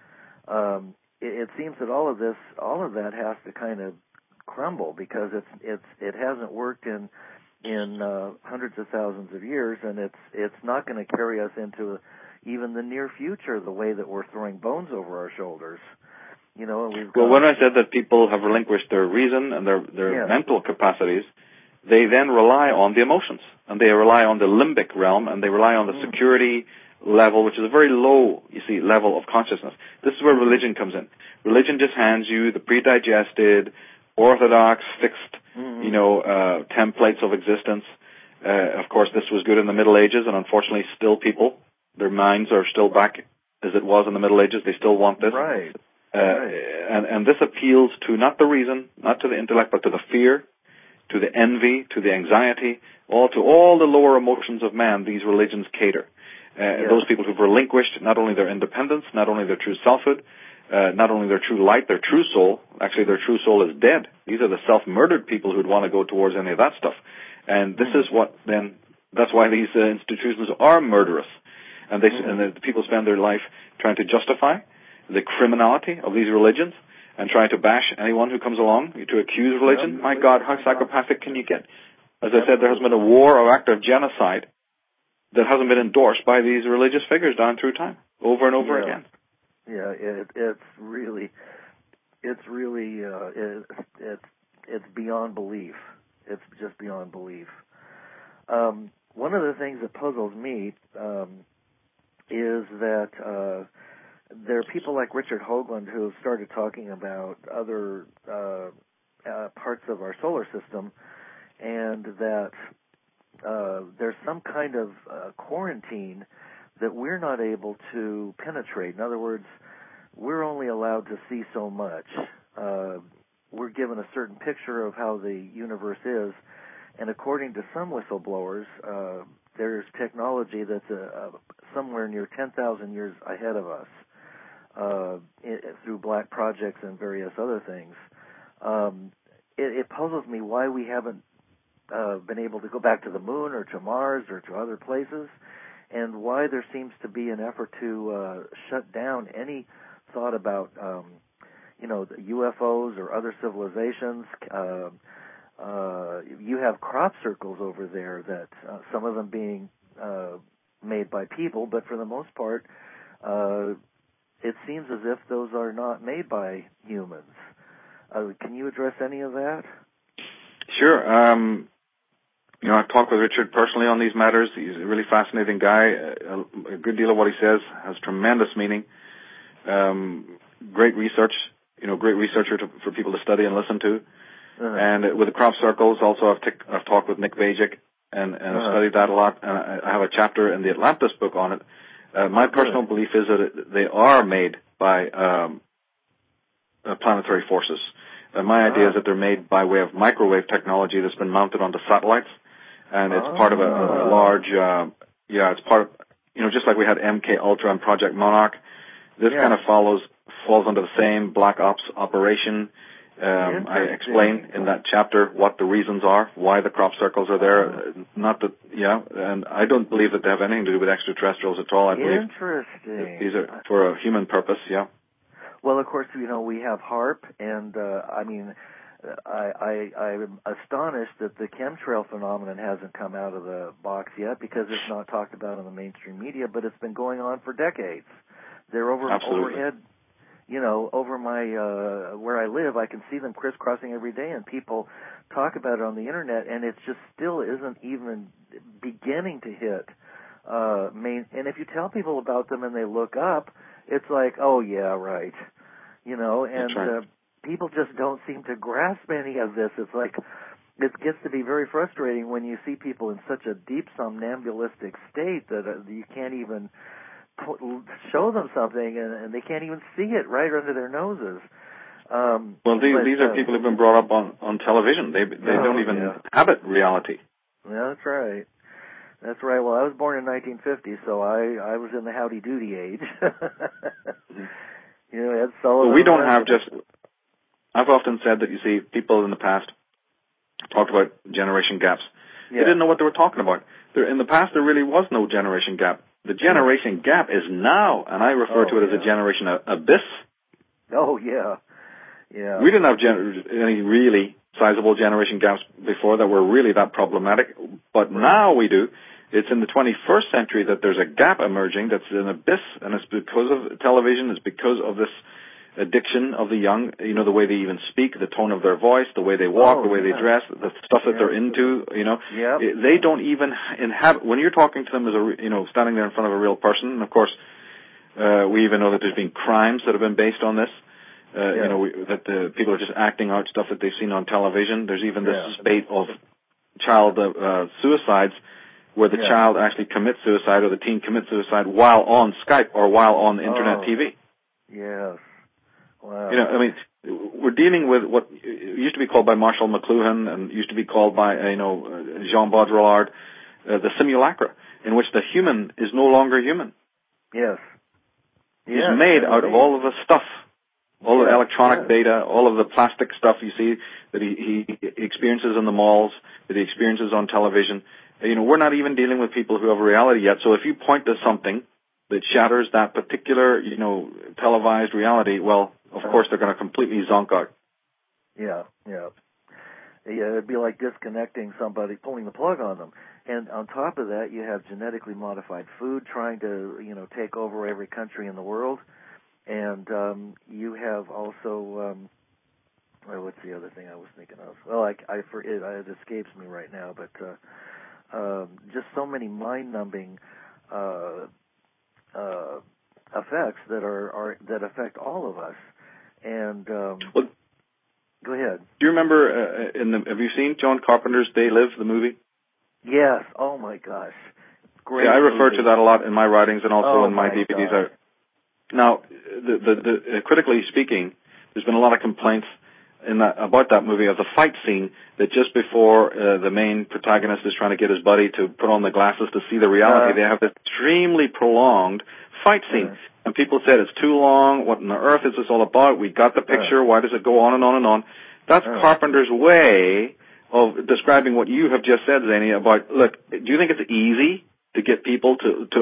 It seems that all of that has to kind of crumble because it hasn't worked in hundreds of thousands of years, and it's not going to carry us into even the near future the way that we're throwing bones over our shoulders. Well, when I said that people have relinquished their reason and their mental capacities, they then rely on the emotions, and they rely on the limbic realm, and they rely on the security level, which is a very low, level of consciousness. This is where religion comes in. Religion just hands you the pre-digested, orthodox, fixed, templates of existence. Of course, this was good in the Middle Ages, and unfortunately, still people, their minds are still back as it was in the Middle Ages. They still want this. Right. And this appeals to not the reason, not to the intellect, but to the fear, to the envy, to the anxiety, to all the lower emotions of man. These religions cater. Those people who've relinquished not only their independence, not only their true selfhood, not only their true light, their true soul. Actually, their true soul is dead. These are the self-murdered people who'd want to go towards any of that stuff. And this is that's why these institutions are murderous. And the people spend their life trying to justify the criminality of these religions and trying to bash anyone who comes along to accuse religion. My God, how psychopathic can you get? As I said, there has been a war or act of genocide that hasn't been endorsed by these religious figures down through time, over and over again. Yeah, it's really beyond belief. It's just beyond belief. one of the things that puzzles me is that there are people like Richard Hoagland who have started talking about other parts of our solar system, and that there's some kind of quarantine that we're not able to penetrate. In other words, we're only allowed to see so much. We're given a certain picture of how the universe is, and according to some whistleblowers, there's technology that's somewhere near 10,000 years ahead of us through black projects and various other things. It puzzles me why we haven't been able to go back to the moon or to Mars or to other places, and why there seems to be an effort to shut down any thought about the UFOs or other civilizations. You have crop circles over there that some of them being made by people, but for the most part, it seems as if those are not made by humans. Can you address any of that? Sure. I've talked with Richard personally on these matters. He's a really fascinating guy. A good deal of what he says has tremendous meaning. Great research, great researcher for people to study and listen to. And with the crop circles, also I've talked with Nick Vajcik and I've studied that a lot. And I have a chapter in the Atlantis book on it. My personal belief is that they are made by planetary forces. My idea is that they're made by way of microwave technology that's been mounted onto satellites, and it's part of a large, it's part of, just like we had MK Ultra and Project Monarch. This kind of falls under the same black ops operation. I explain in that chapter what the reasons are, why the crop circles are there. And I don't believe that they have anything to do with extraterrestrials at all. I believe these are for a human purpose. Yeah. Well, of course, we have HAARP, and I'm astonished that the chemtrail phenomenon hasn't come out of the box yet, because it's not talked about in the mainstream media, but it's been going on for decades. They're overhead, over my where I live. I can see them crisscrossing every day, and people talk about it on the internet, and it just still isn't even beginning to hit main. And if you tell people about them and they look up, it's like, oh yeah, right. And right. People just don't seem to grasp any of this. It's like, it gets to be very frustrating when you see people in such a deep somnambulistic state that you can't even show them something, and they can't even see it right under their noses. These are people who've been brought up on television. They don't even inhabit reality. Yeah, that's right. That's right. Well, I was born in 1950, so I was in the howdy doody age. Ed Sullivan. Well, we don't have just. I've often said that, you see, people in the past talked about generation gaps. They didn't know what they were talking about. In the past, there really was no generation gap. The generation gap is now, and I refer to it as a generation abyss. Oh, yeah. Yeah. We didn't have any really sizable generation gaps before that were really that problematic, but now we do. It's in the 21st century that there's a gap emerging that's an abyss, and it's because of television, it's because of this addiction of the young, the way they even speak, the tone of their voice, the way they walk, the way they dress, the stuff that they're into, They don't even inhabit, when you're talking to them as standing there in front of a real person, and of course, we even know that there's been crimes that have been based on this, that the people are just acting out stuff that they've seen on television. There's even this spate of child suicides, where the child actually commits suicide, or the teen commits suicide while on Skype or while on Internet TV. Yes. Wow. We're dealing with what used to be called by Marshall McLuhan and used to be called by, Jean Baudrillard, the simulacra, in which the human is no longer human. Yes. He's made out of all of the stuff, all the electronic data, all of the plastic stuff you see that he experiences in the malls, that he experiences on television. We're not even dealing with people who have a reality yet. So if you point to something that shatters that particular, televised reality, well, of course they're going to completely zonk out. Yeah, it'd be like disconnecting somebody, pulling the plug on them. And on top of that, you have genetically modified food trying to, take over every country in the world. And you have also, what's the other thing I was thinking of? Well, it escapes me right now, but just so many mind-numbing effects that affect all of us. And well, go ahead. Do you remember? Have you seen John Carpenter's They Live, the movie? Yes. Oh my gosh. Great. Yeah, I refer movie. to that a lot in my writings and also in my DVDs. God. Now, critically speaking, there's been a lot of complaints about that movie of the fight scene that just before the main protagonist is trying to get his buddy to put on the glasses to see the reality, they have this extremely prolonged fight scene. And people said it's too long. What on the earth is this all about? We got the picture. Why does it go on and on and on? That's Carpenter's way of describing what you have just said, Zany, about, look, do you think it's easy to get people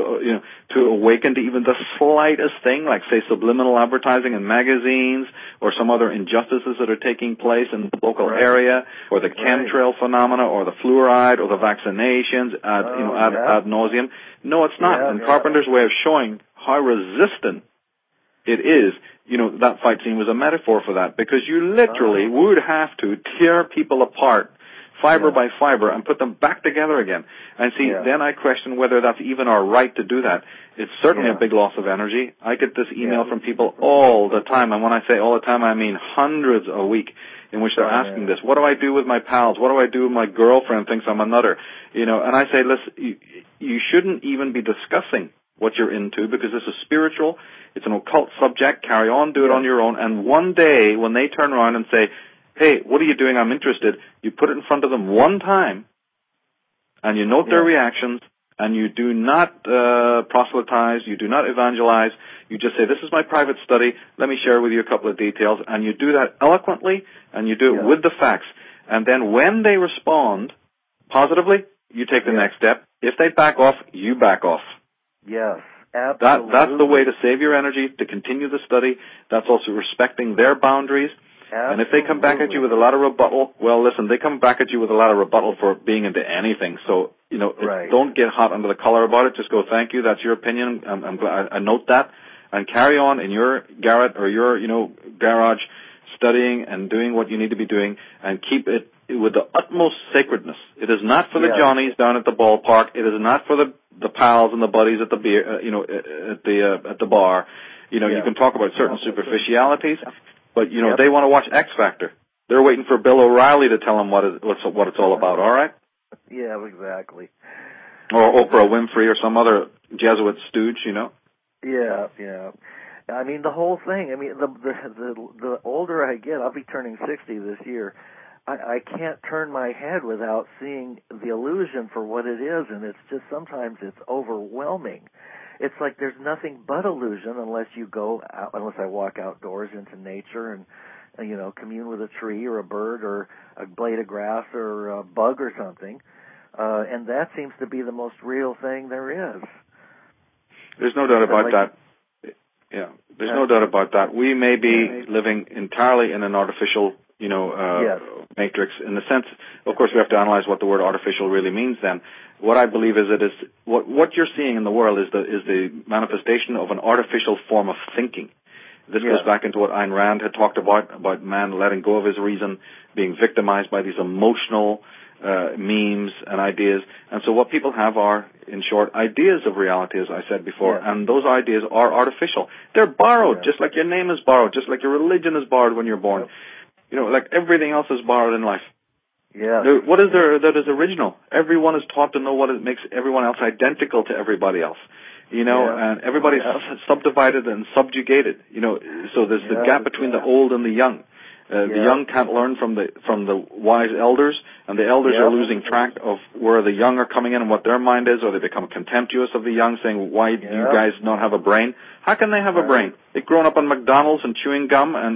to awaken to even the slightest thing, like, say, subliminal advertising in magazines or some other injustices that are taking place in the local area, or the chemtrail phenomena, or the fluoride, or the vaccinations ad nauseum? No, it's not. And Carpenter's way of showing how resistant it is, that fight scene was a metaphor for that, because you literally would have to tear people apart fiber by fiber and put them back together again. And see, then I question whether that's even our right to do that. It's certainly a big loss of energy. I get this email from people all the time, and when I say all the time, I mean hundreds a week, in which they're asking this. What do I do with my pals? What do I do with my girlfriend thinks I'm a nutter? And I say, listen, you shouldn't even be discussing what you're into, because this is spiritual. It's an occult subject. Carry on, do it on your own. And one day, when they turn around and say, hey, what are you doing? I'm interested. You put it in front of them one time, and you note their reactions, and you do not proselytize, you do not evangelize. You just say, this is my private study. Let me share with you a couple of details. And you do that eloquently, and you do it with the facts. And then when they respond positively, you take the next step. If they back off, you back off. Yes, absolutely. That's the way to save your energy, to continue the study. That's also respecting their boundaries. Absolutely. And if they come back at you with a lot of rebuttal, well, listen, they come back at you with a lot of rebuttal for being into anything. So, don't get hot under the collar about it. Just go, thank you, that's your opinion. I'm glad I note that. And carry on in your garret or your, garage, studying and doing what you need to be doing, and keep it with the utmost sacredness. It is not for the Johnnies down at the ballpark. It is not for the pals and the buddies at the beer, at the bar. You can talk about certain superficialities, but they want to watch X Factor. They're waiting for Bill O'Reilly to tell them what it's all about. All right? Yeah, exactly. Or Oprah Winfrey or some other Jesuit stooge. Yeah. I mean, the whole thing. I mean, the older I get, I'll be turning 60 this year. I can't turn my head without seeing the illusion for what it is, and it's just sometimes it's overwhelming. It's like there's nothing but illusion unless I walk outdoors into nature and commune with a tree or a bird or a blade of grass or a bug or something, and that seems to be the most real thing there is. There's no doubt about that. Yeah, there's no doubt about that. We may be living entirely in an artificial, matrix. In the sense, of course, we have to analyze what the word artificial really means. Then, what I believe is it is what you're seeing in the world is the manifestation of an artificial form of thinking. This goes back into what Ayn Rand had talked about man letting go of his reason, being victimized by these emotional memes and ideas. And so what people have are, in short, ideas of reality, as I said before, and those ideas are artificial. They're borrowed, just like your name is borrowed, just like your religion is borrowed when you're born. Like everything else is borrowed in life. Yeah. What is there that is original? Everyone is taught to know what makes everyone else identical to everybody else. And everybody's subdivided and subjugated. So there's the gap between the old and the young. The young can't learn from the wise elders, and the elders are losing track of where the young are coming in and what their mind is, or they become contemptuous of the young, saying, why do you guys not have a brain? How can they have a brain? They've grown up on McDonald's and chewing gum and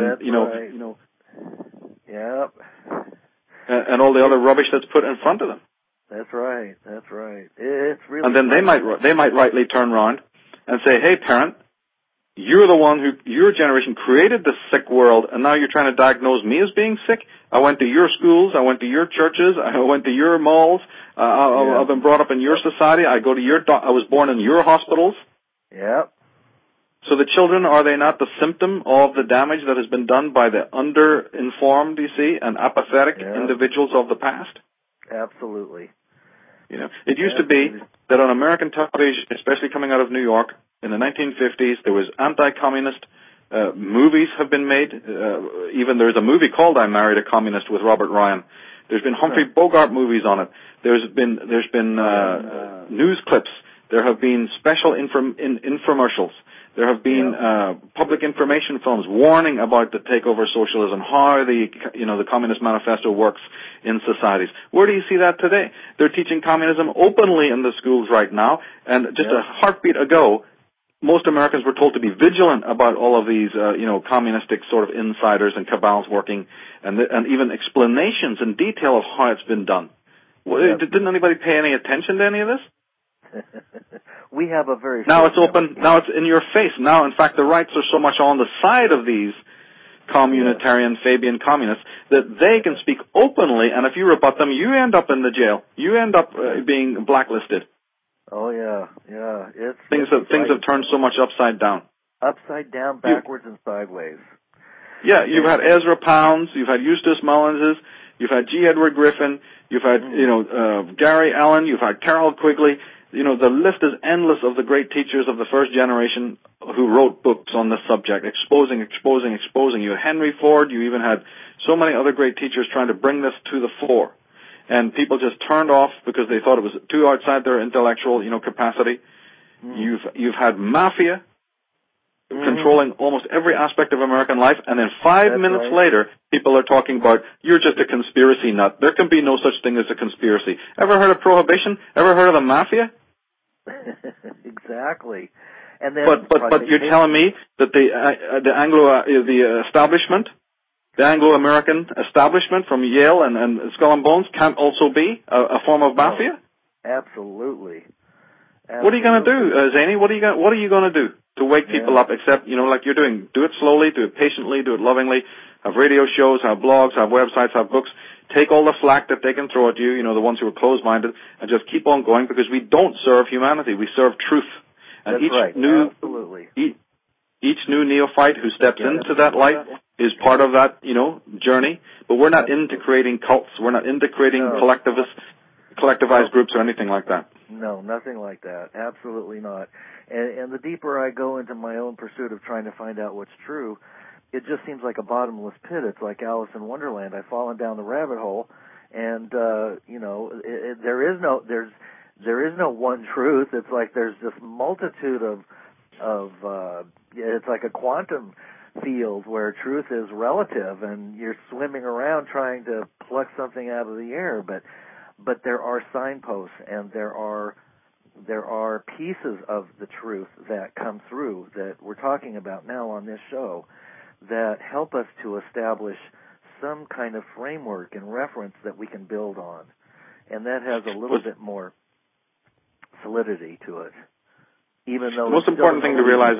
and all the other rubbish that's put in front of them. That's right. It's really. And then they might rightly turn around and say, hey, parent, you're the one your generation created this sick world, and now you're trying to diagnose me as being sick? I went to your schools, I went to your churches, I went to your malls, I've been brought up in your society, I was born in your hospitals. Yep. So the children, are they not the symptom of the damage that has been done by the under-informed, you see, and apathetic individuals of the past? Absolutely. You know, it used to be that on American television, especially coming out of New York in the 1950s, there was anti-communist movies have been made. Even there's a movie called I Married a Communist with Robert Ryan. There's been Humphrey Bogart movies on it. There's been news clips. There have been special infomercials. There have been public information films warning about the takeover of socialism, how the Communist Manifesto works in societies. Where do you see that today? They're teaching communism openly in the schools right now, and just a heartbeat ago, most Americans were told to be vigilant about all of these, communistic sort of insiders and cabals working, and even explanations in detail of how it's been done. Didn't anybody pay any attention to any of this? We have a very... Now it's open. Now it's in your face. Now, in fact, the rights are so much on the side of these communitarian Fabian communists that they can speak openly, and if you rebut them, you end up in the jail. You end up being blacklisted. Oh, yeah. Things have turned so much upside down. Upside down, backwards, and sideways. Yeah, you've had Ezra Pounds, you've had Eustace Mullinses, you've had G. Edward Griffin, you've had, Gary Allen, you've had Carroll Quigley. You know, the list is endless of the great teachers of the first generation who wrote books on this subject, exposing. You had Henry Ford, you even had so many other great teachers trying to bring this to the fore. And people just turned off because they thought it was too outside their intellectual, capacity. You've had mafia controlling almost every aspect of American life, and then 5 minutes later, people are talking about, you're just a conspiracy nut. There can be no such thing as a conspiracy. Ever heard of prohibition? Ever heard of the mafia? Exactly. And then, but you're telling me that the establishment, the Anglo-American establishment from Yale and Skull and Bones can't also be a form of mafia? Absolutely. What are you going to do, Zany? What are you going to do to wake people up, except, like you're doing? Do it slowly, do it patiently, do it lovingly. Have radio shows, have blogs, have websites, have books. Take all the flack that they can throw at you, the ones who are closed-minded, and just keep on going, because we don't serve humanity. We serve truth. And Absolutely. Each new neophyte who steps into that light is part of that, journey. But we're not into creating cults. We're not into creating collectivized groups or anything like that. No, nothing like that. Absolutely not. And the deeper I go into my own pursuit of trying to find out what's true, it just seems like a bottomless pit. It's like Alice in Wonderland. I've fallen down the rabbit hole, and there is no one truth. It's like there's this multitude of it's like a quantum field where truth is relative, and you're swimming around trying to pluck something out of the air, but there are signposts, and there are pieces of the truth that come through that we're talking about now on this show that help us to establish some kind of framework and reference that we can build on. And that has a little bit more solidity to it. Even though the most important thing to realize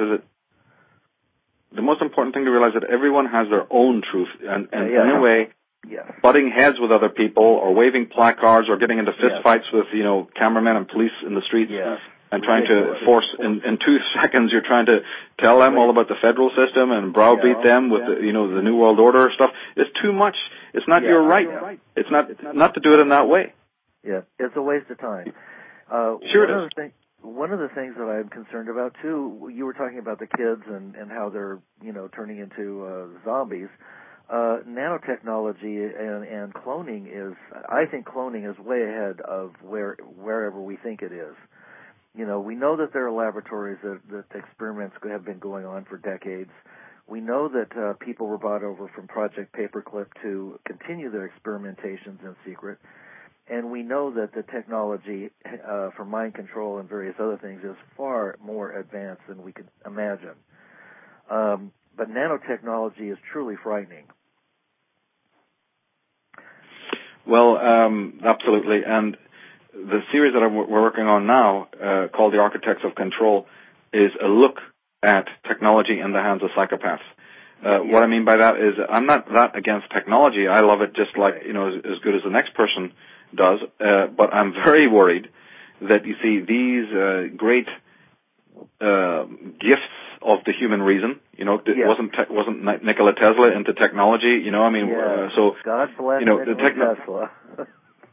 that everyone has their own truth, and in a way, butting heads with other people, or waving placards, or getting into fist fights with cameramen and police in the streets, and trying to force in 2 seconds. You're trying to tell them all about the federal system and browbeat them with the New World Order stuff. It's too much. It's not your right. It's not to do it in that way. Yeah, it's a waste of time. Sure it is. One of the things that I'm concerned about too, you were talking about the kids and how they're turning into zombies. Nanotechnology and cloning I think cloning is way ahead of wherever we think it is. We know that there are laboratories that experiments have been going on for decades. We know that people were brought over from Project Paperclip to continue their experimentations in secret. And we know that the technology for mind control and various other things is far more advanced than we could imagine. But nanotechnology is truly frightening. Well, absolutely. And the series that we're working on now, called The Architects of Control, is a look at technology in the hands of psychopaths. What I mean by that is I'm not that against technology. I love it just like, as good as the next person does. But I'm very worried that, you see, these great gifts of the human reason, wasn't Nikola Tesla into technology, so God bless Nikola Tesla.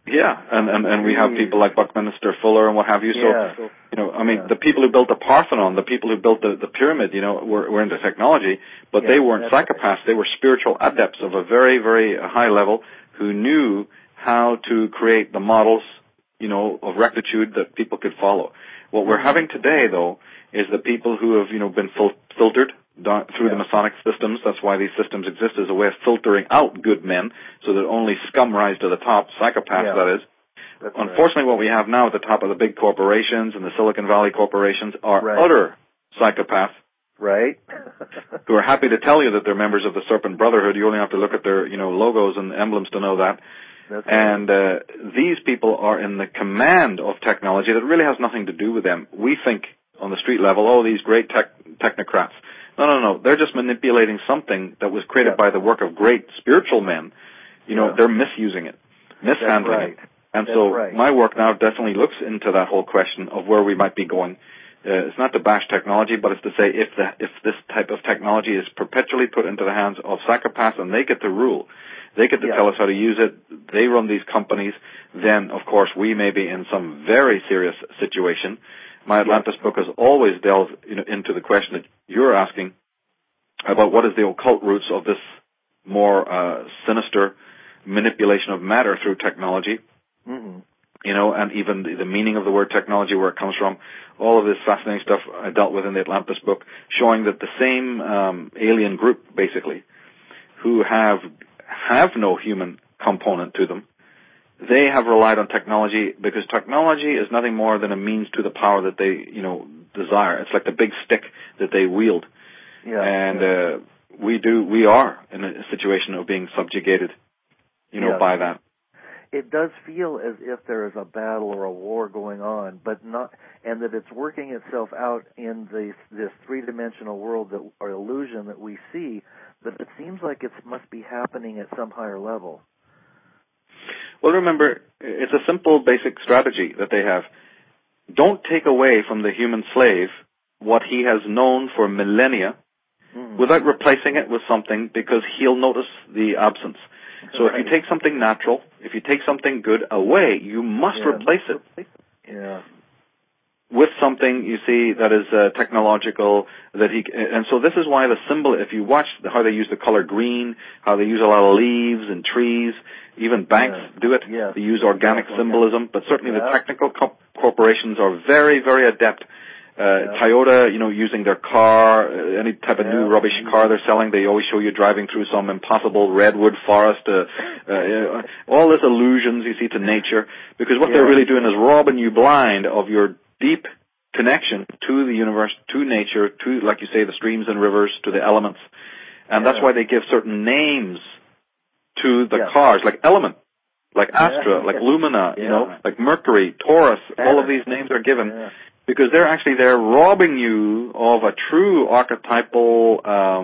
Yeah, and we have people like Buckminster Fuller and what have you. So, the people who built the Parthenon, the people who built the pyramid, were into technology, but they weren't psychopaths. They were spiritual adepts of a very, very high level who knew how to create the models, of rectitude that people could follow. What we're having today, though, is the people who have, been filtered through the Masonic systems. That's why these systems exist, as a way of filtering out good men so that only scum rise to the top, psychopaths, that is. That's Unfortunately, what we have now at the top of the big corporations and the Silicon Valley corporations are utter psychopaths. Right. Who are happy to tell you that they're members of the Serpent Brotherhood. You only have to look at their, logos and emblems to know that. That's and these people are in the command of technology that really has nothing to do with them. We think on the street level, these great technocrats. No. They're just manipulating something that was created by the work of great spiritual men. They're misusing it, mishandling it. And my work now definitely looks into that whole question of where we might be going. It's not to bash technology, but it's to say if this type of technology is perpetually put into the hands of psychopaths and they get to rule, they get to tell us how to use it, they run these companies, then, of course, we may be in some very serious situation. My Atlantis book has always delved into the question that you're asking about what is the occult roots of this more sinister manipulation of matter through technology. Mm-hmm. And even the meaning of the word technology, where it comes from. All of this fascinating stuff I dealt with in the Atlantis book, showing that the same alien group, basically, who have no human component to them, they have relied on technology because technology is nothing more than a means to the power that they, desire. It's like the big stick that they wield. We are in a situation of being subjugated, by that. It does feel as if there is a battle or a war going on, but not, and that it's working itself out in this three-dimensional world or illusion that we see, but it seems like it must be happening at some higher level. Well, remember, it's a simple, basic strategy that they have. Don't take away from the human slave what he has known for millennia without replacing it with something, because he'll notice the absence. So if you take something natural, if you take something good away, you must replace it with something, you see, that is technological. And so this is why the symbol, if you watch how they use the color green, how they use a lot of leaves and trees, even banks do it. They use organic symbolism, but certainly the technical corporations are very, very adept. Toyota, using their car, any type of new rubbish car they're selling, they always show you driving through some impossible redwood forest, all this allusions you see to nature, because what they're really doing is robbing you blind of your deep connection to the universe, to nature, to, like you say, the streams and rivers, to the elements. And that's why they give certain names to the cars, like Element, like Astra, like Lumina, like Mercury, Taurus, all of these names are given. Because they're robbing you of a true archetypal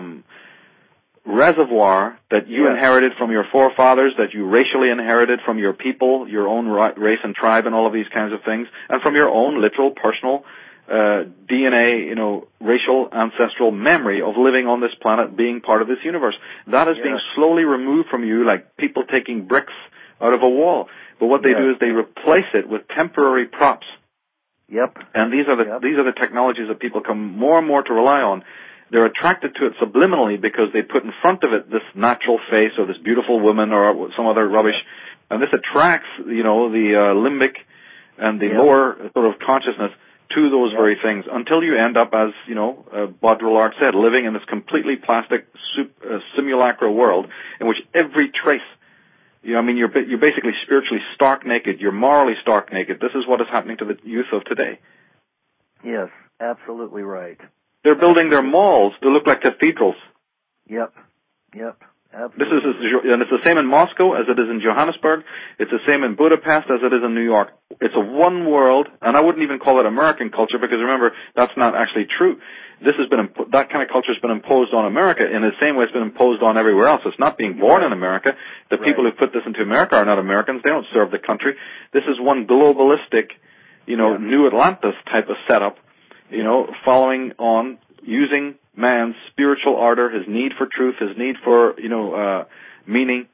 reservoir that you inherited from your forefathers, that you racially inherited from your people, your own race and tribe and all of these kinds of things, and from your own literal, personal DNA, racial, ancestral memory of living on this planet, being part of this universe. That is being slowly removed from you like people taking bricks out of a wall. But what they do is they replace it with temporary props. And these are the technologies that people come more and more to rely on. They're attracted to it subliminally because they put in front of it this natural face or this beautiful woman or some other rubbish. And this attracts, the limbic and the lower sort of consciousness to those very things until you end up, as, Baudrillard said, living in this completely plastic simulacra world in which every trace, you're basically spiritually stark naked. You're morally stark naked. This is what is happening to the youth of today. Yes, absolutely right. They're building their malls to look like cathedrals. Yep, absolutely. This is, and it's the same in Moscow as it is in Johannesburg. It's the same in Budapest as it is in New York. It's a one world, and I wouldn't even call it American culture because remember, that's not actually true. This has been that kind of culture has been imposed on America in the same way it's been imposed on everywhere else. It's not being born in America. The people who put this into America are not Americans. They don't serve the country. This is one globalistic, New Atlantis type of setup, following on using man's spiritual ardor, his need for truth, his need for, meaning,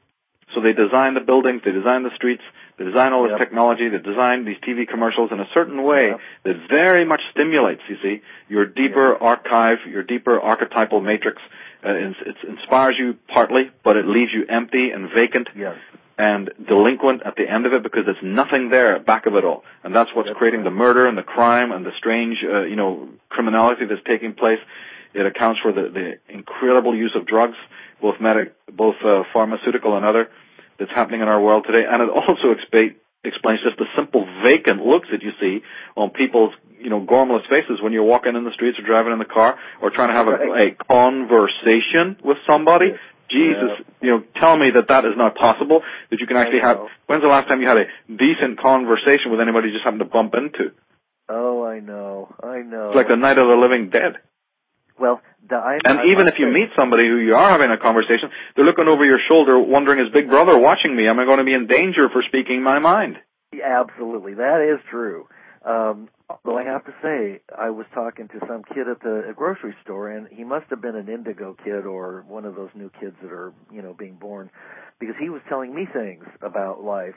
So they design the buildings, they design the streets, they design all this technology, they design these TV commercials in a certain way that very much stimulates, you see, your deeper archive, your deeper archetypal matrix. It inspires you partly, but it leaves you empty and vacant and delinquent at the end of it because there's nothing there back of it all. And that's what's creating the murder and the crime and the strange, criminality that's taking place. It accounts for the incredible use of drugs, both pharmaceutical and other, that's happening in our world today. And it also explains just the simple vacant looks that you see on people's, gormless faces when you're walking in the streets or driving in the car or trying to have a conversation with somebody. Jesus, tell me that is not possible, that you can actually have. When's the last time you had a decent conversation with anybody you just happened to bump into? Oh, I know. It's like the night of the living dead. Well, even if you meet somebody who you are having a conversation, they're looking over your shoulder wondering, is Big Brother watching me? Am I going to be in danger for speaking my mind? Yeah, absolutely. That is true. Although I have to say, I was talking to some kid at the grocery store, and he must have been an indigo kid or one of those new kids that are, being born, because he was telling me things about life,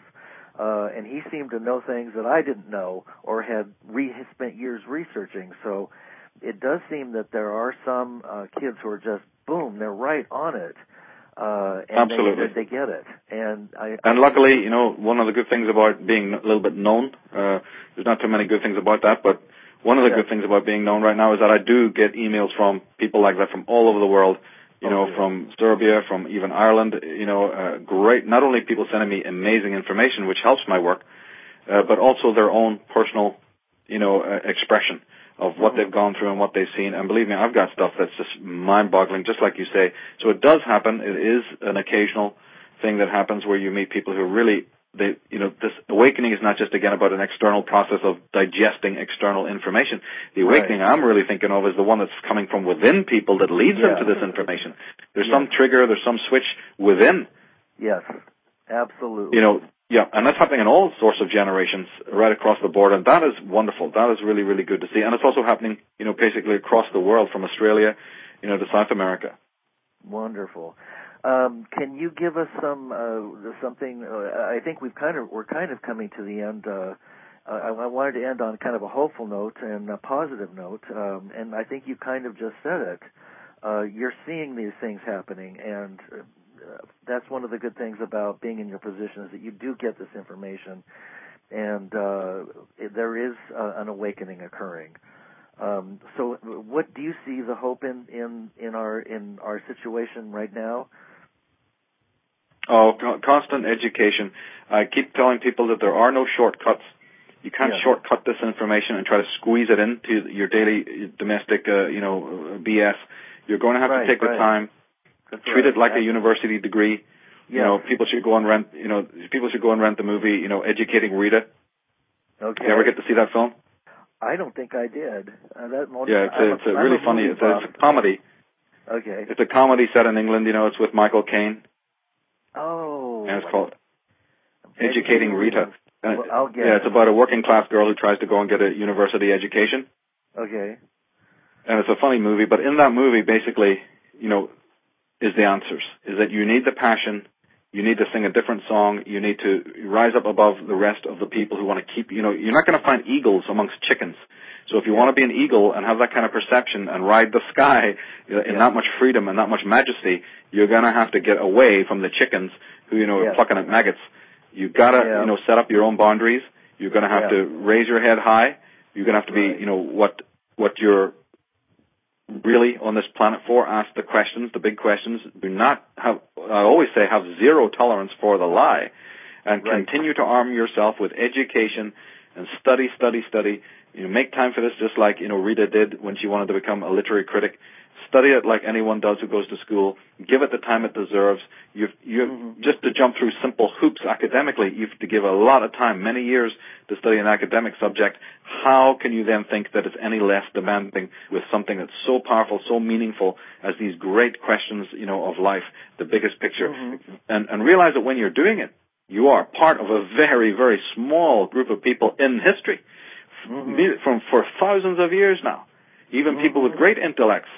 and he seemed to know things that I didn't know or had spent years researching. So it does seem that there are some kids who are just, boom, they're right on it. And absolutely. They get it. And luckily, one of the good things about being a little bit known, there's not too many good things about that, but one of the good things about being known right now is that I do get emails from people like that from all over the world, from Serbia, from even Ireland, great, not only people sending me amazing information, which helps my work, but also their own personal, expression of what they've gone through and what they've seen. And believe me, I've got stuff that's just mind-boggling, just like you say. So it does happen. It is an occasional thing that happens where you meet people who really, this awakening is not just, again, about an external process of digesting external information. The awakening I'm really thinking of is the one that's coming from within people that leads them to this information. There's some trigger, there's some switch within. Yes, absolutely. And that's happening in all sorts of generations right across the board, and that is wonderful. That is really, really good to see. And it's also happening, basically across the world, from Australia, to South America. Wonderful. Can you give us something? I think we're kind of coming to the end. I wanted to end on kind of a hopeful note and a positive note, and I think you kind of just said it. You're seeing these things happening, and that's one of the good things about being in your position is that you do get this information, and there is an awakening occurring. So, what do you see the hope in our situation right now? Oh, constant education. I keep telling people that there are no shortcuts. You can't shortcut this information and try to squeeze it into your daily domestic, BS. You're going to have to take the time. Treat it like a university degree. People should go and rent. People should go and rent the movie. Educating Rita. Okay. You ever get to see that film? I don't think I did. It's a really funny. It's a comedy. Okay. It's a comedy set in England. It's with Michael Caine. Oh. And it's called Educating Rita. Well, I'll get it's about a working class girl who tries to go and get a university education. Okay. And it's a funny movie, but in that movie, basically, is the answers. Is that you need the passion, you need to sing a different song, you need to rise up above the rest of the people who want to keep, you're not going to find eagles amongst chickens. So if you want to be an eagle and have that kind of perception and ride the sky in that much freedom and that much majesty, you're going to have to get away from the chickens who, are plucking at maggots. You've got to, set up your own boundaries. You're going to have to raise your head high. You're going to have to be, what you're really on this planet for. Ask the questions, the big questions. Do not have, I always say, have zero tolerance for the lie, and continue to arm yourself with education and study. Make time for this, just like, Rita did when she wanted to become a literary critic. Study it like anyone does who goes to school. Give it the time it deserves. Just to jump through simple hoops academically, you have to give a lot of time, many years, to study an academic subject. How can you then think that it's any less demanding with something that's so powerful, so meaningful as these great questions, of life, the biggest picture? And realize that when you're doing it, you are part of a very, very small group of people in history for thousands of years now. Even people with great intellects,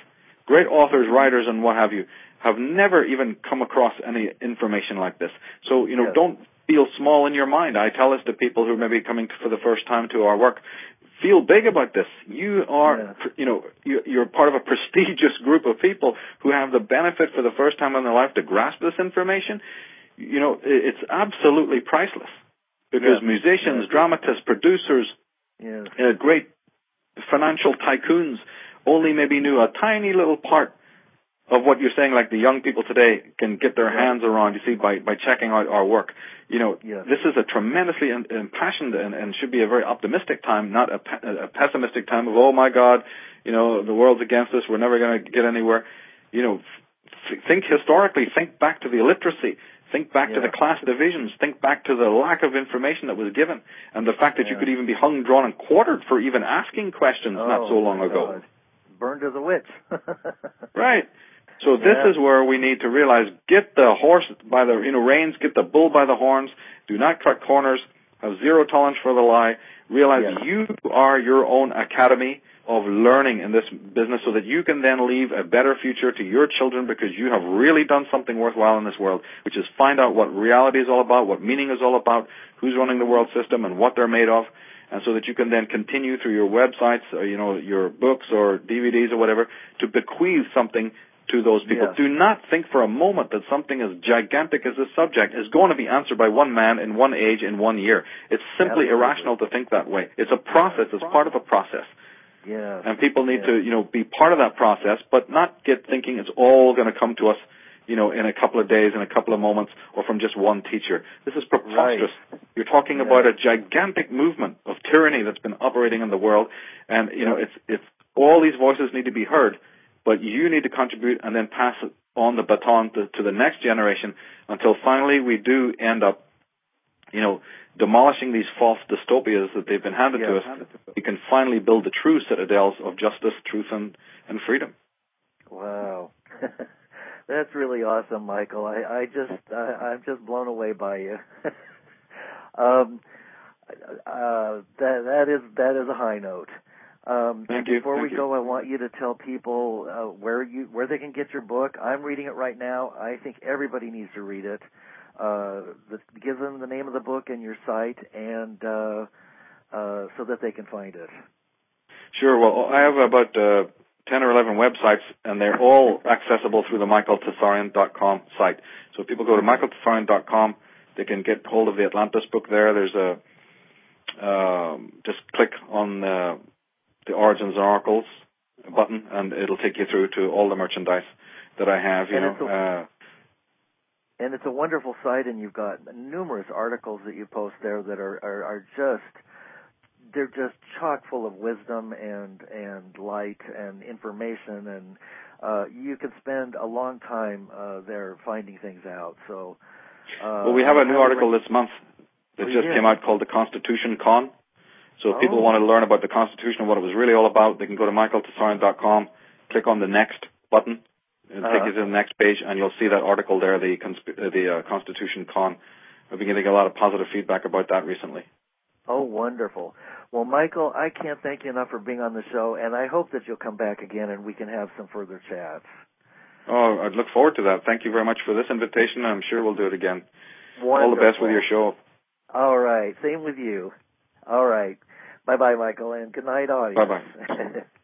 great authors, writers, and what have you, have never even come across any information like this. So, don't feel small in your mind. I tell this to people who may be coming for the first time to our work. Feel big about this. You are, you're part of a prestigious group of people who have the benefit for the first time in their life to grasp this information. It's absolutely priceless, because musicians, dramatists, producers, great financial tycoons only maybe knew a tiny little part of what you're saying, like the young people today can get their hands around, you see, by checking out our work. This is a tremendously impassioned and should be a very optimistic time, not a pessimistic time of, oh my God, the world's against us, we're never going to get anywhere. Think historically, think back to the illiteracy, think back to the class divisions, think back to the lack of information that was given, and the fact that you could even be hung, drawn, and quartered for even asking questions not so long ago. God. Burned as a witch. Right. So this is where we need to realize, get the horse by the reins, get the bull by the horns, do not cut corners, have zero tolerance for the lie, realize you are your own academy of learning in this business so that you can then leave a better future to your children, because you have really done something worthwhile in this world, which is find out what reality is all about, what meaning is all about, who's running the world system, and what they're made of, and so that you can then continue through your websites, or, your books or DVDs or whatever, to bequeath something to those people. Do not think for a moment that something as gigantic as this subject is going to be answered by one man in one age in 1 year. It's simply irrational to think that way. It's a process. It's part of a process. Yeah. And people need to, be part of that process, but not get thinking it's all going to come to us, in a couple of days, in a couple of moments, or from just one teacher. This is preposterous. Right. You're talking about a gigantic movement of tyranny that's been operating in the world, and, it's all these voices need to be heard. But you need to contribute and then pass it on the baton to the next generation until finally we do end up, demolishing these false dystopias that they've been handed to us. We can finally build the true citadels of justice, truth, and freedom. Wow. That's really awesome, Michael. I'm just blown away by you. That is a high note. Thank you. Before we go, I want you to tell people where they can get your book. I'm reading it right now. I think everybody needs to read it. Give them the name of the book and your site, and so that they can find it. Sure. Well, I have about 10 or 11 websites, and they're all accessible through the michaeltessarian.com site. So if people go to michaeltessarian.com, they can get hold of the Atlantis book there. There's just click on the Origins and Oracles button, and it'll take you through to all the merchandise that I have, And it's a wonderful site, and you've got numerous articles that you post there that are they're just chock full of wisdom and light and information, and you can spend a long time there finding things out. So, well, we have a new article this month that just came out called The Constitution Con. So if people want to learn about the Constitution and what it was really all about, they can go to michaeltessarian.com, click on the next button, and take you to the next page, and you'll see that article there, the Constitution Con. I've been getting a lot of positive feedback about that recently. Oh, wonderful. Well, Michael, I can't thank you enough for being on the show, and I hope that you'll come back again and we can have some further chats. Oh, I'd look forward to that. Thank you very much for this invitation. I'm sure we'll do it again. Wonderful. All the best with your show. All right. Same with you. All right. Bye-bye, Michael, and good night, audience. Bye-bye.